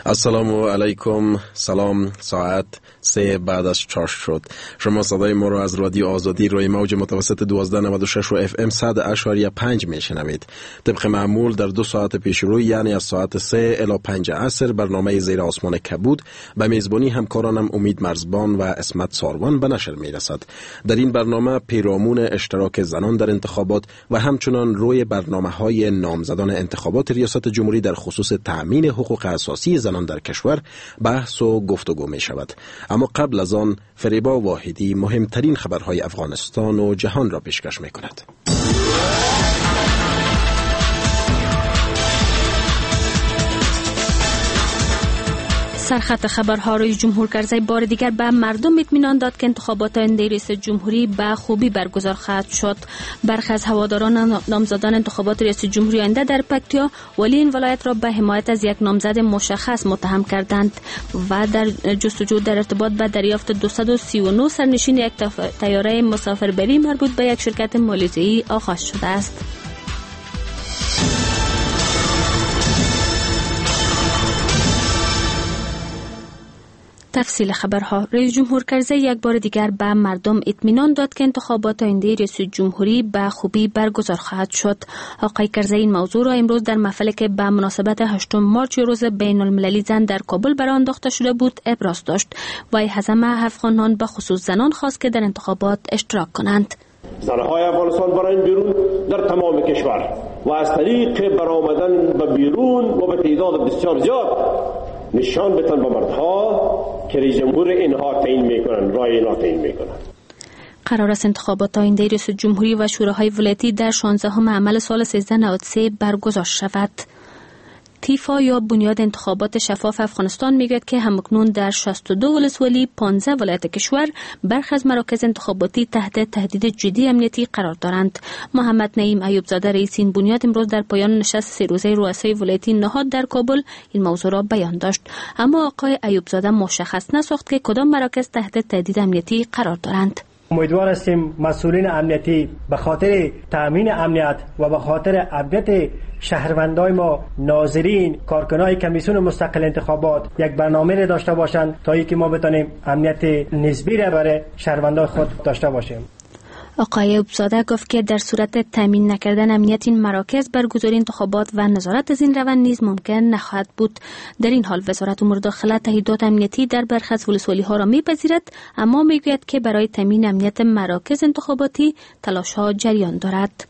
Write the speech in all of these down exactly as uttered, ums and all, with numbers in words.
السلام علیکم. سلام. ساعت سه بعد از چهار شد. شما صدای ما را از رادیو آزادی روی موج متوسط دوازده نود و شش و اف ام صد اشاریه پنج میشنوید. طبق معمول در دو ساعت پیش روی، یعنی از ساعت سه الی پنج عصر، برنامه زیر آسمان کبود به میزبانی همکارانم امید مرزبان و اسمت ساروان به نشر میرسد. در این برنامه پیرامون اشتراک زنان در انتخابات و همچنان روی برنامه های نامزدان انتخابات ریاست جمهوری در خصوص تأمین حقوق اساسی زنان در کشور بحث و گفتگو می شود. اما قبل از آن فریبا واحدی مهمترین خبرهای افغانستان و جهان را پیشکش می کند. سرخط خبرها روی جمهور کرزی بار دیگر به مردم اطمینان داد که انتخابات آینده ریاست جمهوری به خوبی برگزار خواهد شد. برخی از هواداران نامزدان انتخابات ریاست جمهوری آینده در پکتیا ولی این ولایت را به حمایت از یک نامزد مشخص متهم کردند و در جستجو در ارتباط به دریافت دویست و سی و نه سرنشین یک طیاره مسافربری مربوط به یک شرکت مالیزیایی آغاز شده است. تفصیل خبرها. رئیس جمهور کرزی یک بار دیگر به مردم اطمینان داد که انتخابات آینده ریاست جمهوری به خوبی برگزار خواهد شد. آقای کرزی این موضوع را امروز در محفلی که به مناسبت هشتم مارچ روز بین المللی زن در کابل برآورده انداخته شده بود ابراز داشت. وی از همه افغانان به خصوص زنان خواست که در انتخابات اشتراک کنند. زنهای افغانستان برای بیرون در تمام کشور و از طریق برآمدن به بیرون و به تعداد بسیار زیاد نشان بدن به مردها که رئیس جمهور اینها تعیین میکنن، رای اینها تعیین میکنن. قرار است انتخابات آینده ریاست جمهوری و شوراهای ولایتی در شانزدهم حمل سال سیزده نود و سه برگزار شود. تیفا یا بنیاد انتخابات شفاف افغانستان میگوید که همکنون در شصت و دو ولسوالی پانزده ولایت کشور برخی از مراکز انتخاباتی تحت تهدید جدی امنیتی قرار دارند. محمد نعیم ایوب زاده رئیس این بنیاد امروز در پایان نشست سه روزه رؤسای ولایتی نهاد در کابل این موضوع را بیان داشت. اما آقای ایوب زاده مشخص نساخت که کدام مراکز تحت تهدید امنیتی قرار دارند. امیدوار هستیم مسئولین امنیتی به خاطر تامین امنیت و به خاطر امنیت شهروندای ما، ناظرین، کارکنای کمیسیون مستقل انتخابات یک برنامه را داشته باشند تا اینکه ما بتانیم امنیت نسبی را برای شهروندای خود داشته باشیم. آقای ایوب زاده گفت که در صورت تامین نکردن امنیت این مراکز برگزاری انتخابات و نظارت از این روند نیز ممکن نخواهد بود. در این حال وزارت امور داخله تهدیدات امنیتی در برخی از ولسوالی ها را میپذیرد، اما میگوید که برای تامین امنیت مراکز انتخاباتی تلاش ها جریان دارد.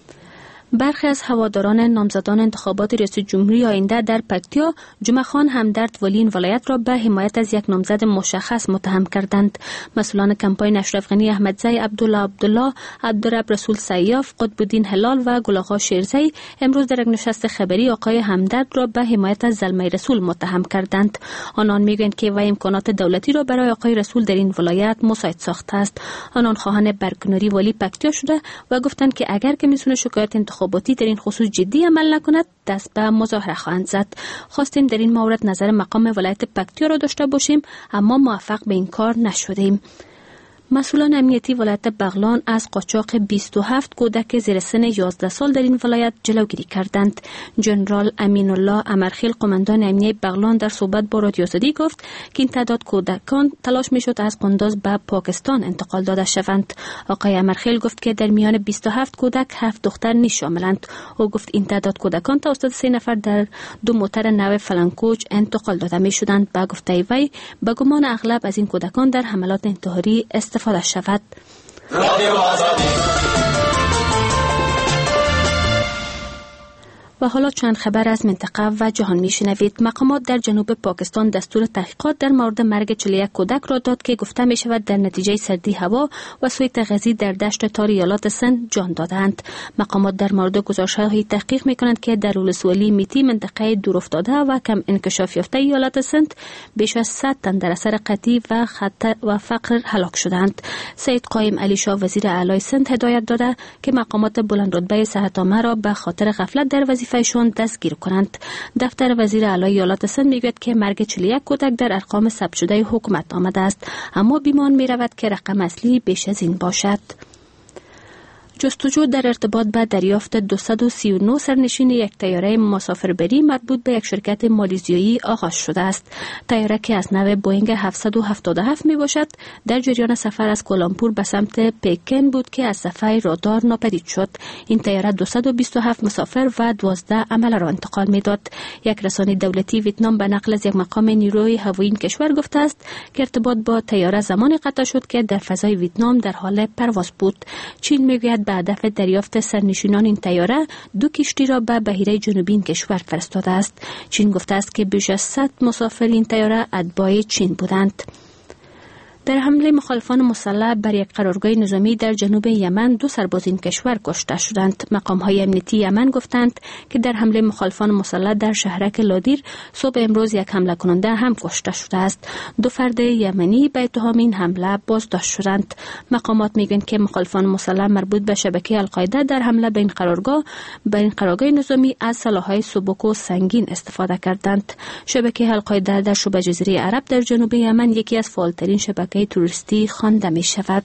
برخی از هواداران نامزدان انتخابات ریاست جمهوری آینده در پکتیا جمعه خان همدرد ولی این ولایت را به حمایت از یک نامزد مشخص متهم کردند. مسئولان کمپاین اشرف غنی احمدزی، عبدالله عبدالله، عبدالرب رسول سیاف، قطب الدین هلال و گل آقا شیرزی امروز در یک نشست خبری آقای همدرد را به حمایت از زلمه رسول متهم کردند. آنان میگویند که وی امکانات دولتی را برای آقای رسول در این ولایت مساعد ساخته است. آنان خواهان برکناری ولی پکتیا شده و گفتند که اگر کمیسیون شکایت انتخاباتی در این خصوص جدی عمل نکند دست به مظاهره خواهند زد. خواستیم در این مورد نظر مقام ولایت پکتیا را داشته باشیم، اما موفق به این کار نشدیم. مسئولان امنیتی ولایت بغلان از قاچاق بیست و هفت کودک زیر سن یازده سال در این ولایت جلوگیری کردند. جنرال امین الله امرخیل قماندان امنیتی بغلان در صحبت با رادیو آزادی گفت که این تعداد کودکان تلاش میشد از قنداز به پاکستان انتقال داده شوند. آقای امرخیل گفت که در میان بیست و هفت کودک هفت دختر نیز شاملند. او گفت این تعداد کودکان توسط سه نفر در دو موتر نو فلانکوچ انتقال داده میشدند. با گفته وی به گمان اغلب از این کودکان در حملات انتحاری استفاده شود. و حالا چند خبر از منطقه و جهان میشنوید. مقامات در جنوب پاکستان دستور تحقیقات در مورد مرگ چهل و یک کودک را داد که گفته می شود در نتیجه سردی هوا و سویت غذی در دشت تار ایالات سند جان دادند. مقامات در مورد گزارش‌های تحقیق می کنند که در ولسوالی میتی منطقه دورافتاده و کم انکشاف یافته ایالات سند بیش از صد تن در اثر قحطی و خطر و فقر هلاک شدند. سید قائم علی شاه وزیر اعلی سند هدایت داده که مقامات بلند رتبه صحت عامه را به خاطر غفلت در وظیفه فیشون دستگیر کنند. دفتر وزیر اعلی ایالات سند میگوید که مرگ چهل و یک کودک در ارقام ثبت شده حکومت آمده است، اما بیمان میرود که رقم اصلی بیش از این باشد. جستجو در ارتباط به دریافت دویست و سی و نه سرنشین یک طیاره مسافربری مربوط به یک شرکت مالزیایی آغاز شده است. طیاره که از نوع بوئینگ هفتصد و هفتاد و هفت می باشد در جریان سفر از کوالالامپور به سمت پکن بود که از صفحه رادار ناپدید شد. این طیاره دویست و بیست و هفت مسافر و دوازده عمله را انتقال می داد. یک رسانه دولتی ویتنام به نقل از یک مقام نیروی هوایی این کشور گفته است که ارتباط با طیاره زمانی قطع شد که در فضای ویتنام در حال پرواز بود. چین میگوید به هدف دریافت سرنشینان این طیاره دو کشتی را به بحیره جنوبی این کشور فرستاده است. چین گفته است که بیش از صد مسافر این طیاره اتباع چین بودند. در حمله مخالفان مسلح بر یک قرارگاه نظامی در جنوب یمن دو سرباز این کشور کشته شدند. مقام‌های امنیتی یمن گفتند که در حمله مخالفان مسلح در شهرک لادیر صبح امروز یک حمله کننده هم کشته شده است. دو فرد یمنی به اتهام این حمله بازداشت شدند. مقامات میگویند که مخالفان مسلح مربوط به شبکه القاعده در حمله به این قرارگاه بر این قرارگاه نظامی از سلاح‌های سبک و سنگین استفاده کردند. شبکه القاعده در شبه جزیره عرب در جنوب یمن یکی از فعالترین شبکه توریستی خوانده می شود.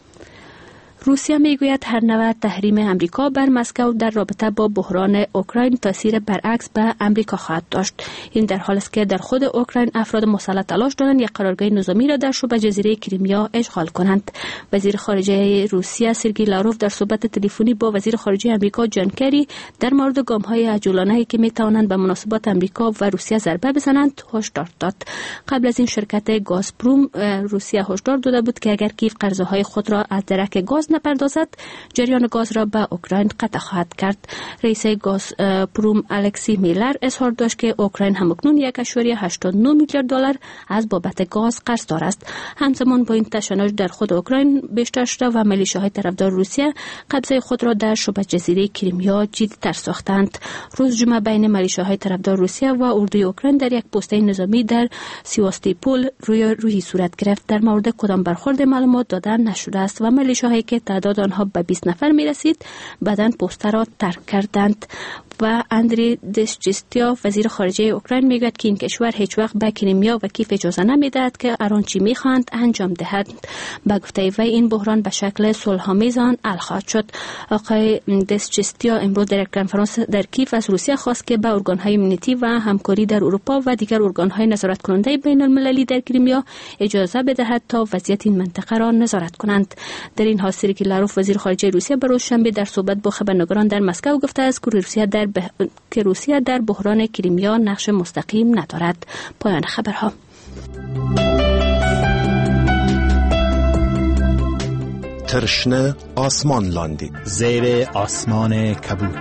روسیه میگوید هر نوع تحریم امریکا بر مسکو در رابطه با بحران اوکراین تاثیر برعکس به امریکا خواهد داشت. این در حالی است که در خود اوکراین افراد مسلح تلاش دارند یک قرارگاه نظامی را در شبه جزیره کریمیا اشغال کنند. وزیر خارجه روسیه سرگئی لاروف در صحبت تلفنی با وزیر خارجه امریکا جان کری در مورد گام‌های عجولانه‌ای که می‌توانند به مناسبات امریکا و روسیه ضربه بزنند هشدار داد. قبل از این شرکت گازپروم روسیه هشدار داده بود که اگر کیف قرضه‌های خود را از درک گاز نپردازد جریان گاز را به اوکراین قطع خواهد کرد. رئیس گازپروم الکسی میلر اظهار داشت که اوکراین همکنون یک ممیز هشتاد و نه میلیارد دلار از بابت گاز قرضدار است. همزمان با این تشنج در خود اوکراین بیشتر شده و میلیشیاهای طرفدار روسیه قبضه خود را در شبه جزیره کریمیا جدی‌تر ساختند. روز جمعه بین میلیشیاهای طرفدار روسیه و اردوی اوکراین در یک پسته نظامی در سیواستوپول روی روحی صورت گرفت. در مورد کدام برخورد معلومات داده نشده است و میلیشیاهایی که تعداد آنها به بیست نفر می رسید بعداً پسته را ترک کردند. و اندری دسچستیا وزیر خارجه اوکراین میگوید که این کشور هیچ وقت به کریمیا و کیف اجازه نمیدهد که هر آنچه میخواهند انجام دهد. به گفته وی این بحران به شکل صلح‌آمیز آن حل خواهد شد. آقای دسچستیا امروز در کنفرانس در کیف از روسیه خواست که به ارگان‌های امنیتی و همکاری در اروپا و دیگر ارگان‌های نظارت کننده بین المللی در کریمیا اجازه بدهد تا وضعیت این منطقه را نظارت کنند. در این حال سرگئی لاروف وزیر خارجه روسیه به روز شنبه در صحبت با خبرنگاران در مسکو گفته است که روسیه در به... که روسیه در بحران کریمیا نقش مستقیم ندارد. پایان خبرها. ترشنه آسمان لاندید زیر آسمان کبود.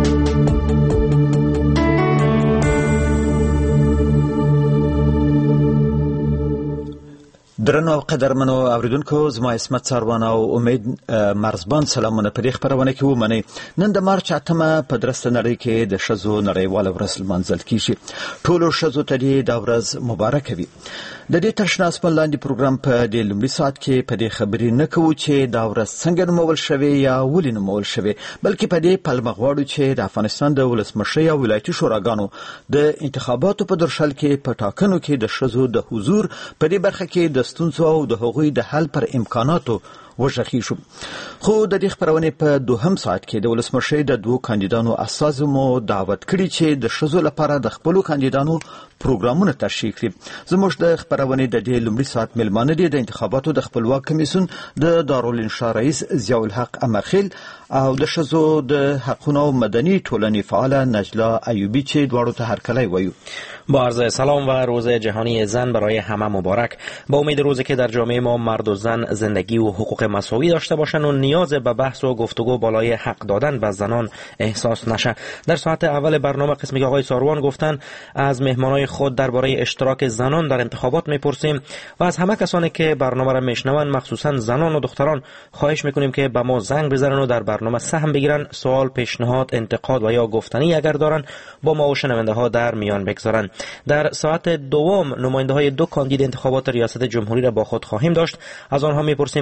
درنو قدرمنو اوریدونکو زما اسمت سروان او امید مرزبان سلامونه په دې خبرونه کې ومنئ. نن د مارچ اتمه په درسته نړۍ کې د ښځو نړیواله ورځ لمانځل کیږي. ټولو ښځو ته دې دا ورځ مبارکه وي. د دې ترشنه آسمان لاندې پروګرام په دې لومړي ساعت کې په دې خبرې نه کوو چې دا ورځ څنګه نومول شوې یا ولې نومول شوې، بلکې په دې پلمه غواړو چې د افغانستان د ولسمشرۍ او ولایتي شوراګانو د انتخاباتو په درشل کې په ټاکنو کې د ښځو د حضور په دې برخه کې د ستونزو او د هغوی د حل پر امکاناتو وشخیشو. خو د دې خبرونه په دوهم ساعت کې د ولسمشرۍ د دوه کاندیدانو اساسو مو دعوت کړي چې د ښځو لپاره د خپل کاندیدانو پروګرامونه تشریح کړي. زموږ د خبرونه د دې لومړي ساعت ملمانه دي د انتخاباتو د خپلواک کمیسیون د دارالانشا رئیس ضیاء الحق امرخیل او د ښځو د حقوقو او مدني ټولنې فعال نجلا ایوبی چې دواړو ته هرکلی وایو. با عرض سلام و روز جهانی زن برای همه مبارک. با امید روزی که در جامعه ما مرد و زن زندگی و حقوق مساوی داشته باشند و نیاز به بحث و گفتگو بالای حق دادن به زنان احساس نشه. در ساعت اول برنامه قسمی که آقای ساروان گفتن از مهمانای خود درباره اشتراک زنان در انتخابات میپرسیم و از همه کسانی که برنامه را میشنوند مخصوصا زنان و دختران خواهش میکنیم که به ما زنگ بزنن و در برنامه سهم بگیرن، سوال، پیشنهاد، انتقاد و یا گفتنی اگر دارن با ما و شنونده ها در میان بگذارن. در ساعت دوم نماینده های دو کاندید انتخابات ریاست جمهوری را با خود خواهیم داشت. از آنها میپرسیم که تیم های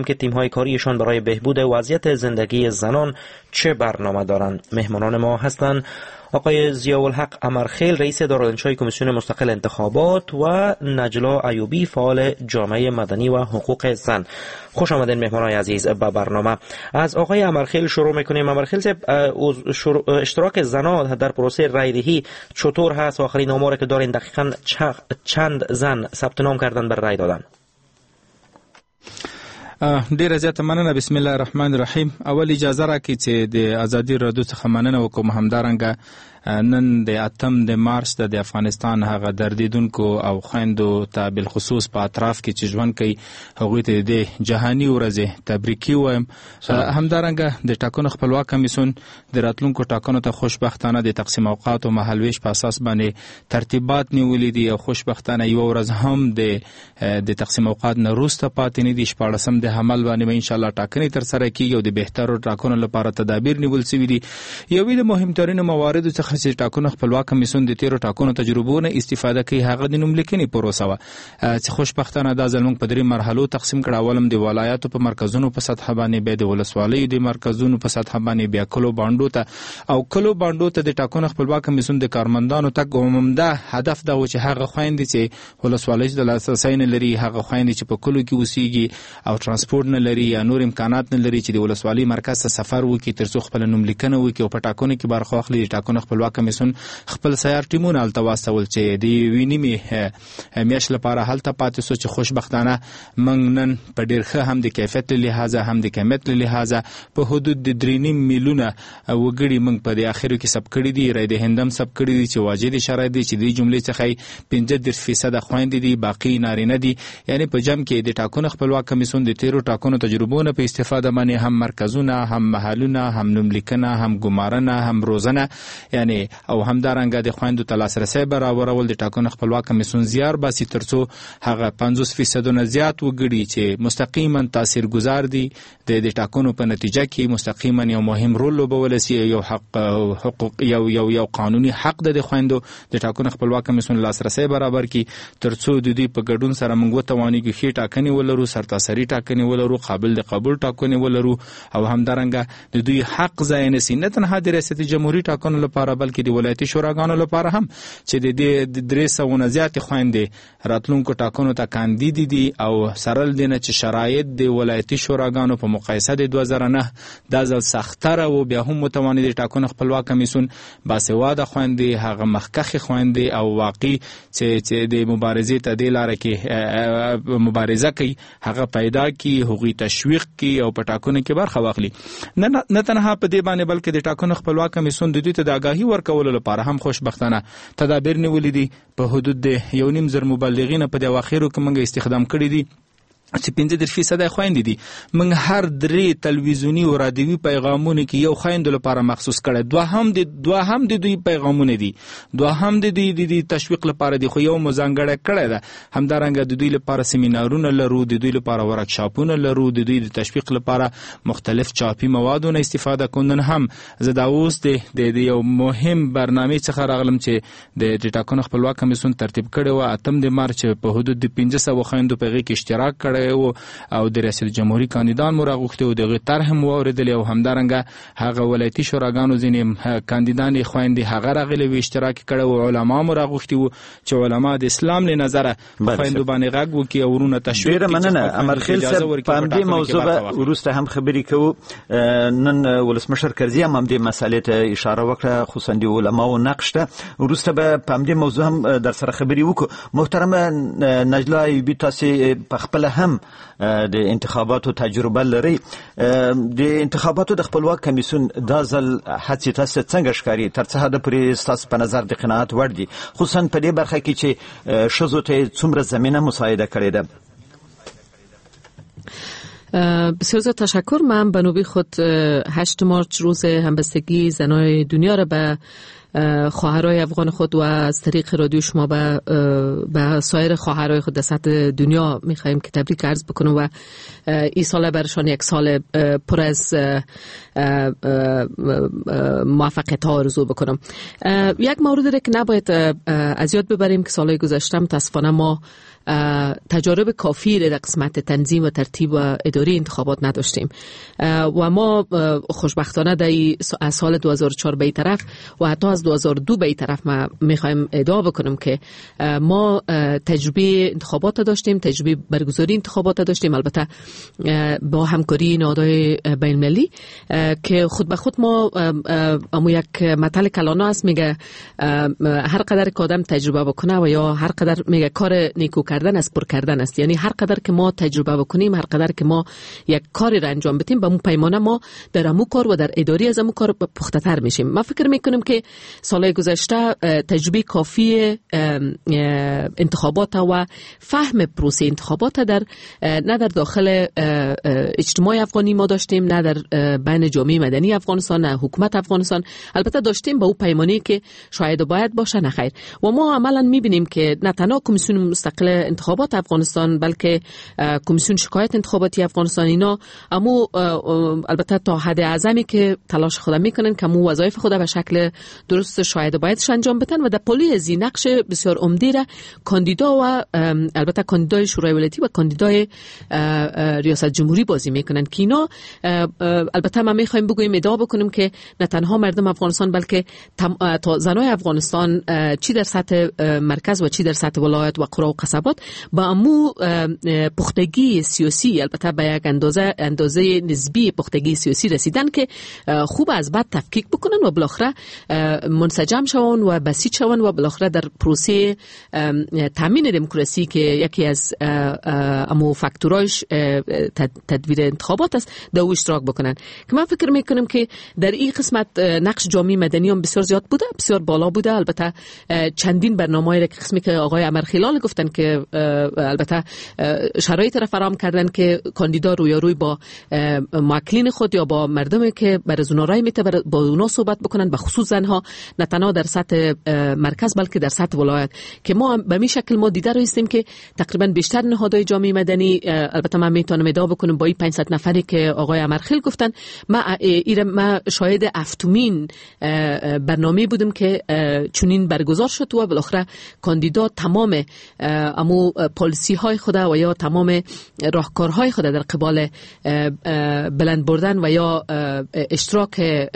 کاریشان برای بهبود وضعیت زندگی زنان چه برنامه دارند. مهمانان ما هستند آقای ضیاءالحق امرخیل، رئیس دارالانشای کمیسیون مستقل انتخابات، و نجلا ایوبی، فعال جامعه مدنی و حقوق زن. خوش آمدین مهمانان عزیز به برنامه. از آقای امرخیل شروع میکنیم. امرخیل صاحب، اشتراک زنان در پروسه رایدهی چطور هست و آخرین آماری که دارین دقیقاً چند زن ثبت نام کردن بر رای دادن؟ ډیره زیاته مننه. بسم الله الرحمن الرحیم. اول اجازه راکړئ چې د ازادي رادیو څخه مننه وکړم. همدارنګه نن د اتم د مارچ د افغانستان هغه دردیدونکو او خویندو ته بالخصوص په اطراف کې چې ژوند کوي هغوی ته د جهاني ورځې تبریکي وایم. همدارنګه د ټاکنو خپلواک کمیسیون د راتلونکو ټاکنو ته خوشبختانه د تقسیم اوقات او مهالویش په اساس باندې ترتیبات نیولې دي او خوشبختانه یو ورځ هم د د تقسیم اوقات نه وروسته پاتې نه دي. شپاړسم د حمل باندې ان شاء الله ټاکنې تر سره کیږي او د بهترو ټاکنو لپاره تدابیر نیول شوي دي. یو د مهمترینو مواردو څخه چې ټاکنو خپلواک کمیسیون د تیرو ټاکنو تجربو نه استفاده کوي هغه د نوملیکنې پروسه وه چې خوشبختانه دا ځل موږ په درې مرحلو تقسیم کړه. اولم د ولایاتو په مرکزونو په سطح باندې، بیا د ولسوالیو د مرکزونو په سطح باندې، بیا کلو بانډو ته او کلو بانډو ته د ټاکنو خپلواک کمیسیون د کارمندانو تګ عمومده هدف دا و چې هغه خویندې چې ولسوالیو د لاسرسی نه لري، هغه خویندې چې په کلو کې اوسېږي او ترانسپورټ نه لري یا نور امکانات نه لري چې د ولسوالۍ مرکز ته سفر وکړي تر څو خپل نوملیکنه وکړي او په ټاکنو کې برخه واخلي. د ټاکنو خپلواک کمیسیون خپل سیار ټیمونه هلته واستول چې د یوې نیمې میاشتې لپاره هلته پاتې شو چې خوشبختانه موږ نن په ډېر ښه هم د کیفیت له لحاظه هم د کمیت له لحاظه په حدود د درې نیم میلیونه وګړي موږ په دې اخرو کې ثبت کړي دي. رای دهنده هم ثبت کړي دي چې واجد شرایط دي چې د جملې څخه پنځه دېرش فیصده خویندې دي، باقي نارینه دي. یعنی په جمع کې د ټاکنو خپلواک کمیسیون د تیرو ټاکنو تجربونه په استفاده باندې هم مرکزونه، هم محلونه، هم نوملیکنه، هم ګمارنه، هم روزنه، یعنی او همدارنګه د خویندو ته لاسرسی برابرول د ټاکنو خپلواک کمیسیون زیار باسي تر څو هغه پنځوس فیصده نه زیات وګړي چې مستقیما تاثیرګذار دي د ټاکنو په نتیجه کې مستقیما یو مهم رول لوبولی سي. یو حق حقوق یو یو یو قانوني حق د خویندو د ټاکنو خپلواک کمیسیون لاسرسی برابر کی تر څو د دوی په ګډون سره موږ وتوانیږو ښې ټاکنې ولرو، سرتاسري ټاکنې ولرو، قابل د قبول ټاکنې ولرو او همدارنګه د دوی حق ضایع نشي، نه تنها د ریاست جمهوریت ټاکنو لپاره بلکې د ولایتي شوراګانو لپاره هم چې د دې درې سوه نه زیاتې خویندې راتلونکو ټاکنو ته کاندید دي او سره له دې نه چې شرایط د ولایتي شوراګانو په مقایسه د دوه زره نه دا ځل سختره و، بیا هم متواني د ټاکنو خپلواک کمیسیون باسواده خویندې، هغه مخکښې خویندې او واقعي چې د مبارزې ته دې لاره کې مبارزه کوي هغه پیدا کړي، هغوی تشویق کړي او په ټاکنو کې برخه واخلي. نه تنها په دې باندې بلکې د ټاکنو خپلواک کمیسیون د دوی ته د آګاهي ورکولو لپاره هم خوشبختانه تدابیر نیولي دي. په حدود د یو نیم زر مبلغین په دې اواخرو کې موږ استخدام کړي دي چې پنځه دېرش فیصده خویندې دي. موږ هر درې تلویزیوني او رادیوي پیغامونه کې یو خویندو لپاره مخصوص کړی، دوه هم د دوه هم د دوی پیغامونه دي، دوه هم د دوی د تشویق لپاره دي، خو یو مو ځانګړی کړی ده. همدارنګه د دوی لپاره سیمینارونه لرو، د دوی لپاره ورکشاپونه لرو، د دوی د تشویق لپاره مختلف چاپي موادونه استفاده کوو. هم زه دا اوس د یو مهم برنامه څخه راغلم چې د ټاکنو خپلواک کمیسیون ترتیب کړی و. اتم د مارچ په حدود د پنځه سوه خویندو په هغې کې اشتراک کړی او د ریاست جمهوریت کاندیدان مو راغوښتي او دغه طرح مو واورېدلې او همدارنګه هغه ولایتي شوراګانو ځینې کاندیدانې خویندې هغه راغلې وې اشتراک کړی او علما مو راغوښتي وو چې علما د اسلام له نظره خویندو باندې غږ وکړي او ورونه تشویق کړي. ډېره مننه امرخیل صاحب. په همدې موضوع به وروسته هم خبرې کوو. نن ولسمشر کرزي هم همدې مسالې ته اشاره وکړه، خصوصا د علماو نقش ته. وروسته به په همدې موضوع هم در سره خبرې وکړو. محترمه نجلا ایوبي، تاسې په خپله هم د انتخاباتو تجربه لري. د انتخاباتو د خپلواک کمیسیون دا ځل هڅې تاسو څنګه ښکاري؟ تر څه حده پورې ستاسو په نظر د قناعت وړ دي، خصوصا په دې برخه کې چې ښځو ته څومره زمینه مساعده کړې ده؟ بسیار زیاد تشکر. من به نوبه خود هشت مارچ روز همبستگی زنای دنیا را به خواهرای افغان خود و از طریق رادیو شما به به سایر خواهرای خود در سطح دنیا میخوایم که تبریک عرض بکنم و این سال برشان یک سال پر از موفقیت ها آرزو بکنم. یک مورد که نباید از یاد ببریم که سالهای گذشته متاسفانه ما تجارب کافی در قسمت تنظیم و ترتیب و اداری انتخابات نداشتیم و ما خوشبختانه در از سال دو هزار و چهار به طرف و حتی از دو هزار و دو به طرف ما میخوایم ادعا بکنم که ما تجربه انتخابات داشتیم، تجربه برگزاری انتخابات داشتیم، البته با همکاری نهادهای بین المللی که خود به خود ما اما یک مطلع کلانه است میگه هر قدر که آدم تجربه بکنه و یا هر قدر میگه کار نیکو کردن است پر کردن است، یعنی هر قدر که ما تجربه بکنیم، هر قدر که ما یک کاری را انجام بدیم، به مو پیمانه ما در امو کار و در اداری از امو کار پخته تر میشیم. من فکر میکنم که سالهای گذشته تجربه کافی انتخابات و فهم پروسه انتخابات در نه در داخل اجتماع افغانی ما داشتیم، نه در بین جامعه مدنی افغانستان، نه حکومت افغانستان. البته داشتیم به او پیمانی که شاید باید باشه نه خیر. و ما عملا میبینیم که نه تنها کمیسیون مستقل انتخابات افغانستان بلکه کمیسیون شکایت انتخاباتی افغانستان اینا امو البته تا حد اعظمی که تلاش خود میکنن که امو وظایف خود به شکل درست شاید بایدش انجام بدن و در پلی از این نقش بسیار عمده را کاندیدا و البته کاندیدای شورای ولایتی و کاندیدای ریاست جمهوری بازی میکنن که اینا البته ما میخوایم بگویم ادعا بکنیم که نه تنها مردم افغانستان بلکه تا زنای افغانستان چی در سطح مرکز و چی در سطح ولایت و قرا و قصبات با امو پختگی سیاسی البته به یک اندازه اندازه نسبی پختگی سیاسی رسیدن که خوب از بعد تفکیک بکنن و بالاخره منسجم شون و بسیط شون و بالاخره در پروسه تامین دموکراسی که یکی از امو فاکتورایش تدویر انتخابات است در او اشتراک بکنن. که من فکر میکنم که در این قسمت نقش جامعه مدنی هم بسیار زیاد بوده، بسیار بالا بوده. البته چندین برنامه‌ای را که قسمی که آقای امرخیلال گفتن که البته شرایط را فراهم کردن که کاندیدا رویاروی با موکلین خود یا با مردمی که بر از اونا رای میته با اونا صحبت بکنن، به خصوص زنها، نه تنها در سطح مرکز بلکه در سطح ولایت. که ما به می شکل ما دیده رایستیم که تقریبا بیشتر نهادهای جامعه مدنی البته من میتونم ادعا بکنم با این پانصد نفری که آقای امرخیل گفتن ما ایره ما شاهد افتمین برنامه بودیم که چنین برگزار شد و بالاخره کاندیدا تمام امو پالیسی های خود و یا تمام راهکارهای خود در قبال بلند بردن و یا اشتراک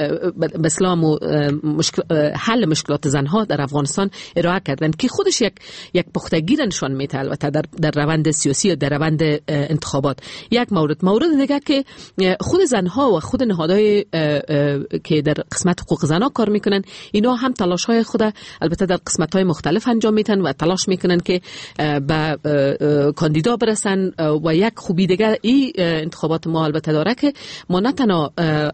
اسلام و مشکل حل مشکلات زنها در افغانستان ارائه کردن که خودش یک یک پختگی نشان میده البته در در روند سیاسی و در روند انتخابات. یک مورد مورد دیگه که خود زنها و خود نهادهای که در قسمت حقوق زنها کار میکنن اینا هم تلاش های خود البته در قسمت های مختلف انجام میدن و تلاش میکنن که به کاندیدا برسن. و یک خوبی دیگه این انتخابات ما البته داره که ما نه تنها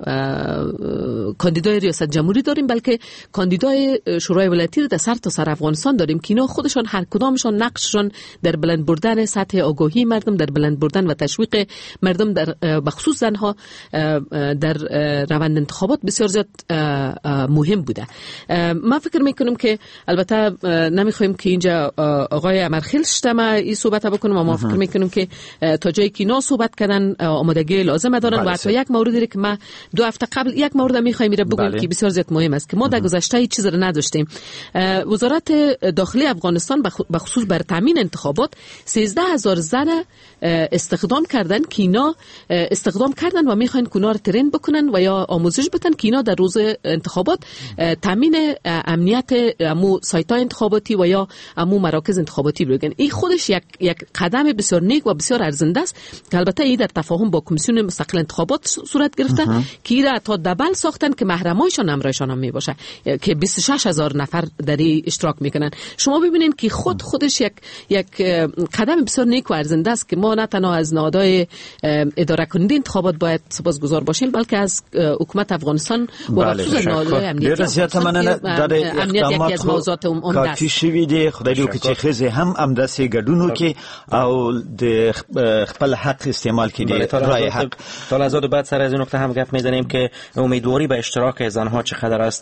کاندیدای ریاست جمهوری داریم بلکه کاندیدای شورای ولایتی در سر تا سر افغانستان داریم که اینا خودشان هر کدامشان نقششان در بلند بردن سطح آگاهی مردم، در بلند بردن و تشویق مردم در بخصوص زنها در روند انتخابات بسیار زیاد مهم بوده. من فکر میکنم که البته نمیخوایم که اینجا آقای امرخیل شتما این صحبت بکنم و ما فکر میکنم که تا جایی که اینا صحبت کردن آمادگی لازم دارن. و حتی یک موردی که ما دو هفته قبل یک مورد میخوایم میره بگم که بسیار زیاد مهم است که ما در گذشته هیچ چیز را نداشتیم. وزارت داخلی افغانستان به خصوص بر تامین انتخابات سیزده هزار زن استخدام کردن که اینا استخدام کردن و میخواین که اونا رو ترین بکنن و یا آموزش بدن که اینا در روز انتخابات تامین امنیت امو سایت های انتخاباتی و یا امو مراکز انتخاباتی بگن. این خودش یک یک قدم بسیار نیک و بسیار ارزنده است که البته این در تفاهم با کمیسیون مستقل انتخابات صورت گرفته که این را تا دبل ساختن که محرمایشان امرایشان هم می باشه که بیست و شش هزار نفر در این اشتراک میکنن. شما ببینید که خود خودش یک یک قدم بسیار نیک و ارزنده است که ما نه تنها از نهادهای اداره کننده انتخابات باید سپاسگزار باشیم بلکه از حکومت افغانستان و خصوصا نهادهای امنیتی. امنیت یکی از موضوعات عمده است. کاتی شوی دی خدای دې وکړي چې ښځې هم همداسې ګډون وکړي او د خپل حق استعمال کړي، رای حق. تا لحظات بعد سر از این نکته هم گپ میزنیم که امیدواری به اشتراک زنها چقدر است در انتخابات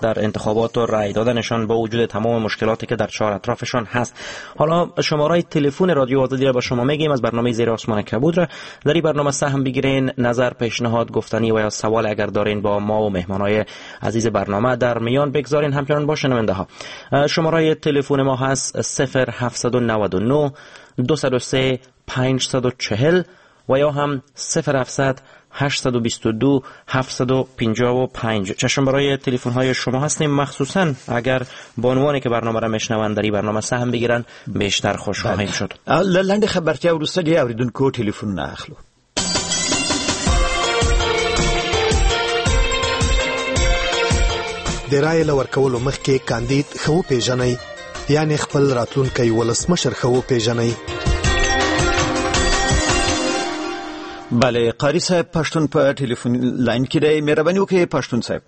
انتخابات و رأی دادنشان با وجود تمام مشکلاتی که در چهار اطرافشان هست. حالا شماره تلفن رادیو آزادی را با شما میگیم از برنامه زیر آسمان کبود را در این برنامه سهم بگیرین، نظر، پیشنهاد، گفتنی و یا سوال اگر دارین با ما و مهمانای عزیز برنامه در میان بگذارین. همچنان با شنونده ها شماره تلفن ما هست صفر هفت نه نه دو صفر سه پنج چهار صفر و یا هم صفر هفت هشت دو دو هفت پنج پنج. چشم برای تلفن های شما هستیم، مخصوصا اگر بانوانی که برنامه را میشنوند در این برنامه سهم بگیرن بیشتر خوش خواهیم شد. لنډه خبرتیا وروسته دی اوریدونکو تلیفون نه اخلو. د رای لورکولو مخکې کاندید خو پیژنئ، یعنی خپل راتلونکی ولسمشر خو پیژنئ. بله، قاری صاحب پښتون په ټلیفون لاین کې دی، مهرباني وکړئ پښتون صاحب.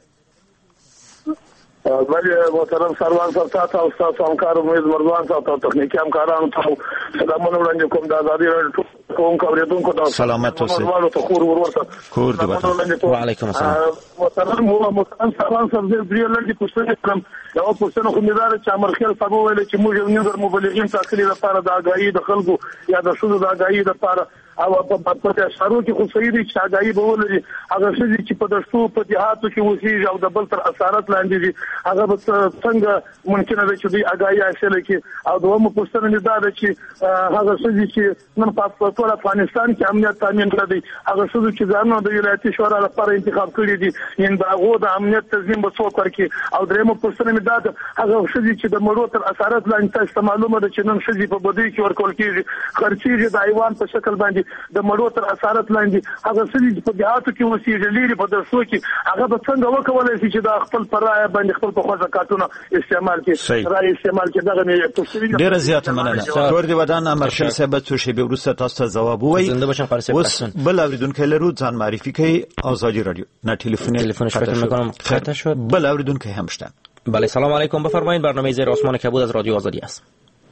بله محترم سروان صاحب، تاسو او تاسو همکار امید مردوان صاحب او تخنیکی همکارانو ته سلامونه وړاندې کوم. د ازادي راډیو کوم اوریدونکو ته سلامت اوسئ. ورته خور ورته کور دی وطن. وعلیکم السلام. محترم محترم سروان صاحب، زه بری لږه پوښتنه کوم. یو پوښتنه خو مې دار چې امرخیل صاحب ویل چې موږ یو نظر مبلغین ټاکلي لپاره د اگاهي د خلکو یا د شذو د اگاهي لپاره او په پټه شارو کې خو صحیح دي چې اگاهي به ولري. هغه چې په دشتو په دیهاتو کې اوسېږي او د بل تر اثرات لاندې دي، هغه به څنګه ممکنه ده چې دوی اگاهي حاصل کړي؟ او دومره پوښتنه مې دا ده چې هغه چې نن په ټول افغانستان کې امنیت تامین کړی، هغه چې ځانونه د ولایتي شورا لپاره انتخاب کړي دي، یعنې د هغو د امنیت تضمین به څوک ورکړي؟ او درېیمه پوښتنه مې دا ده، هغه ښځې چې د مړو تر اثرات لاندې تاسو ته معلومه ده چې نن ښځې په بدیو کې ورکول کېږي، خرڅېږي د حیوان په شکل باندې د مړو تر اثرات لاندې. هغه ښځې چې په دیهاتو کې اوسېږي، لرې په دښتو کې، هغه به څنګه وکولی شي چې د خپل په رایه باندې خپل په خوښه کارتونه استعمال کړي، رایې استعمال کړي؟ دغه مې پوښتنه. ډېره زیاته مننه. کور دی ودان امرخیل صاحب څو شېبې وروسته تاسو ته ځواب ووایي. اوس بل اوریدونکی لرو، ځان معرفي کوي. آزادی رادیو نه تلفن تلفنش فکر می‌کنم قطع شد. بل اوریدونکی هم شته. بله، سلام علیکم، بفرمایید. برنامه زیر آسمان کبود از رادیو آزادی است.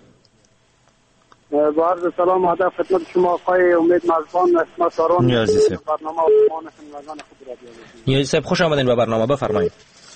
با عرض سلام و ادب خدمت شما آقای امید مرزبان، اسمت سارون نیازی صاحب. برنامه آسمان شنوندگان خود رادیو نیازی صاحب، خوش آمدین به برنامه، بفرمایید.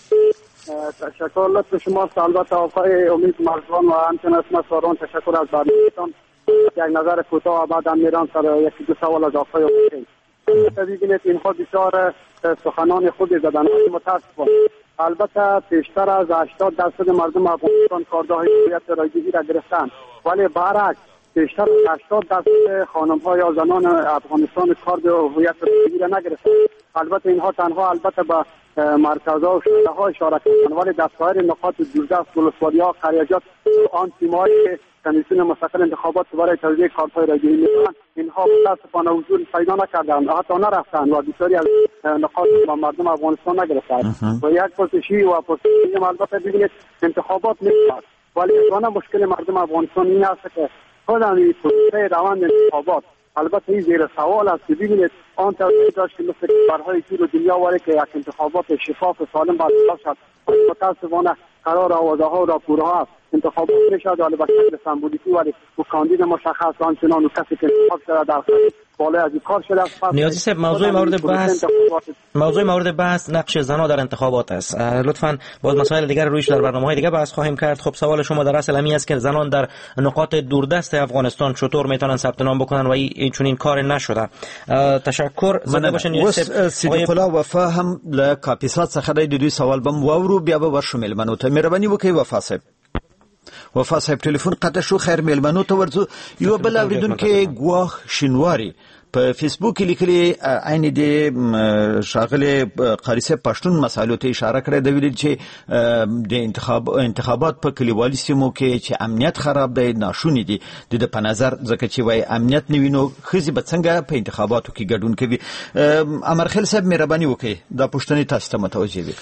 تشکر لطف شما. البته آقای امید مرزبان و همچنین اسمت سارون تشکر از برنامه‌تان. یک نظر کوتاه و بعد میرم سر یکی دو سوال از آقای امید. ببینید اینها بسیار سخنان خود زدن، متاسفانه. البته بیشتر از هشتاد درصد مردم افغانستان کارگاه هویت رایگیری را گرفتند، ولی برعکس بیشتر از هشتاد درصد خانم‌ها یا زنان افغانستان کارت هویت رایگیری را نگرفتند. البته اینها تنها البته به مرکزها و شهرها اشاره کردند، ولی در سایر نقاط دوردست، ولسوالی‌ها، قریجات آن تیم‌هایی که کمیسیون مستقل انتخابات برای توزیع کارت‌های رایگیری می‌کنند، اینها متأسفانه حضور پیدا نکردند، حتی نرفتند و بسیاری از نقاط با مردم افغانستان نگرفتند. و یک پرسشی و پرسشی البته ببینید انتخابات می‌شود، ولی اصلا مشکل مردم افغانستان این است که خود این پروسه روند انتخابات البته این زیر سوال است که ببینید آن توجیه داشت که مثل کشورهای دور دنیا ولی که یک انتخابات شفاف و سالم باید باشد، متأسفانه قرار آوازه ها و راپورها است انتخابات میشد ولی به شکل سمبولیکی، ولی و کاندید مشخص آنچنان و کسی که انتخاب شده در بالای از این کار شده است. نیازی صاحب، موضوع مورد بحث موضوع مورد بحث نقش زنان در انتخابات است. لطفاً باز مسائل دیگر رویش در برنامه‌های دیگر بحث خواهیم کرد. خب سوال شما در اصل همین است که زنان در نقاط دوردست افغانستان چطور میتونن ثبت نام بکنن و این چون این کار نشده. تشکر. زنده باشین نیازی صاحب. صدیق الله وفا هم له کاپیسات څخه د دوی سوال بم وورو بیا به ورشمل منو ته مهرباني وکړئ وفا صاحب. وفا صاحب ټلیفون قطع شو. خیر میلمنو ته ورځو. یو بل اوریدونکو ګواخ شینواری په فیسبوک کې لیکلي عین د شاغله قاری صاحب پښتون مسایلو ته اشاره کړې د ویل چې د انتخاب انتخابات په کلیوالي سیمو کې چې امنیت خراب دی، ناشونی دي. د په نظر ځکه چې وای امنیت نه وینو خزي به څنګه په انتخاباتو کې ګډون کوي. امرخیل صاحب مهرباني وکړئ دا پوښتنه تاسو ته متوجه وي.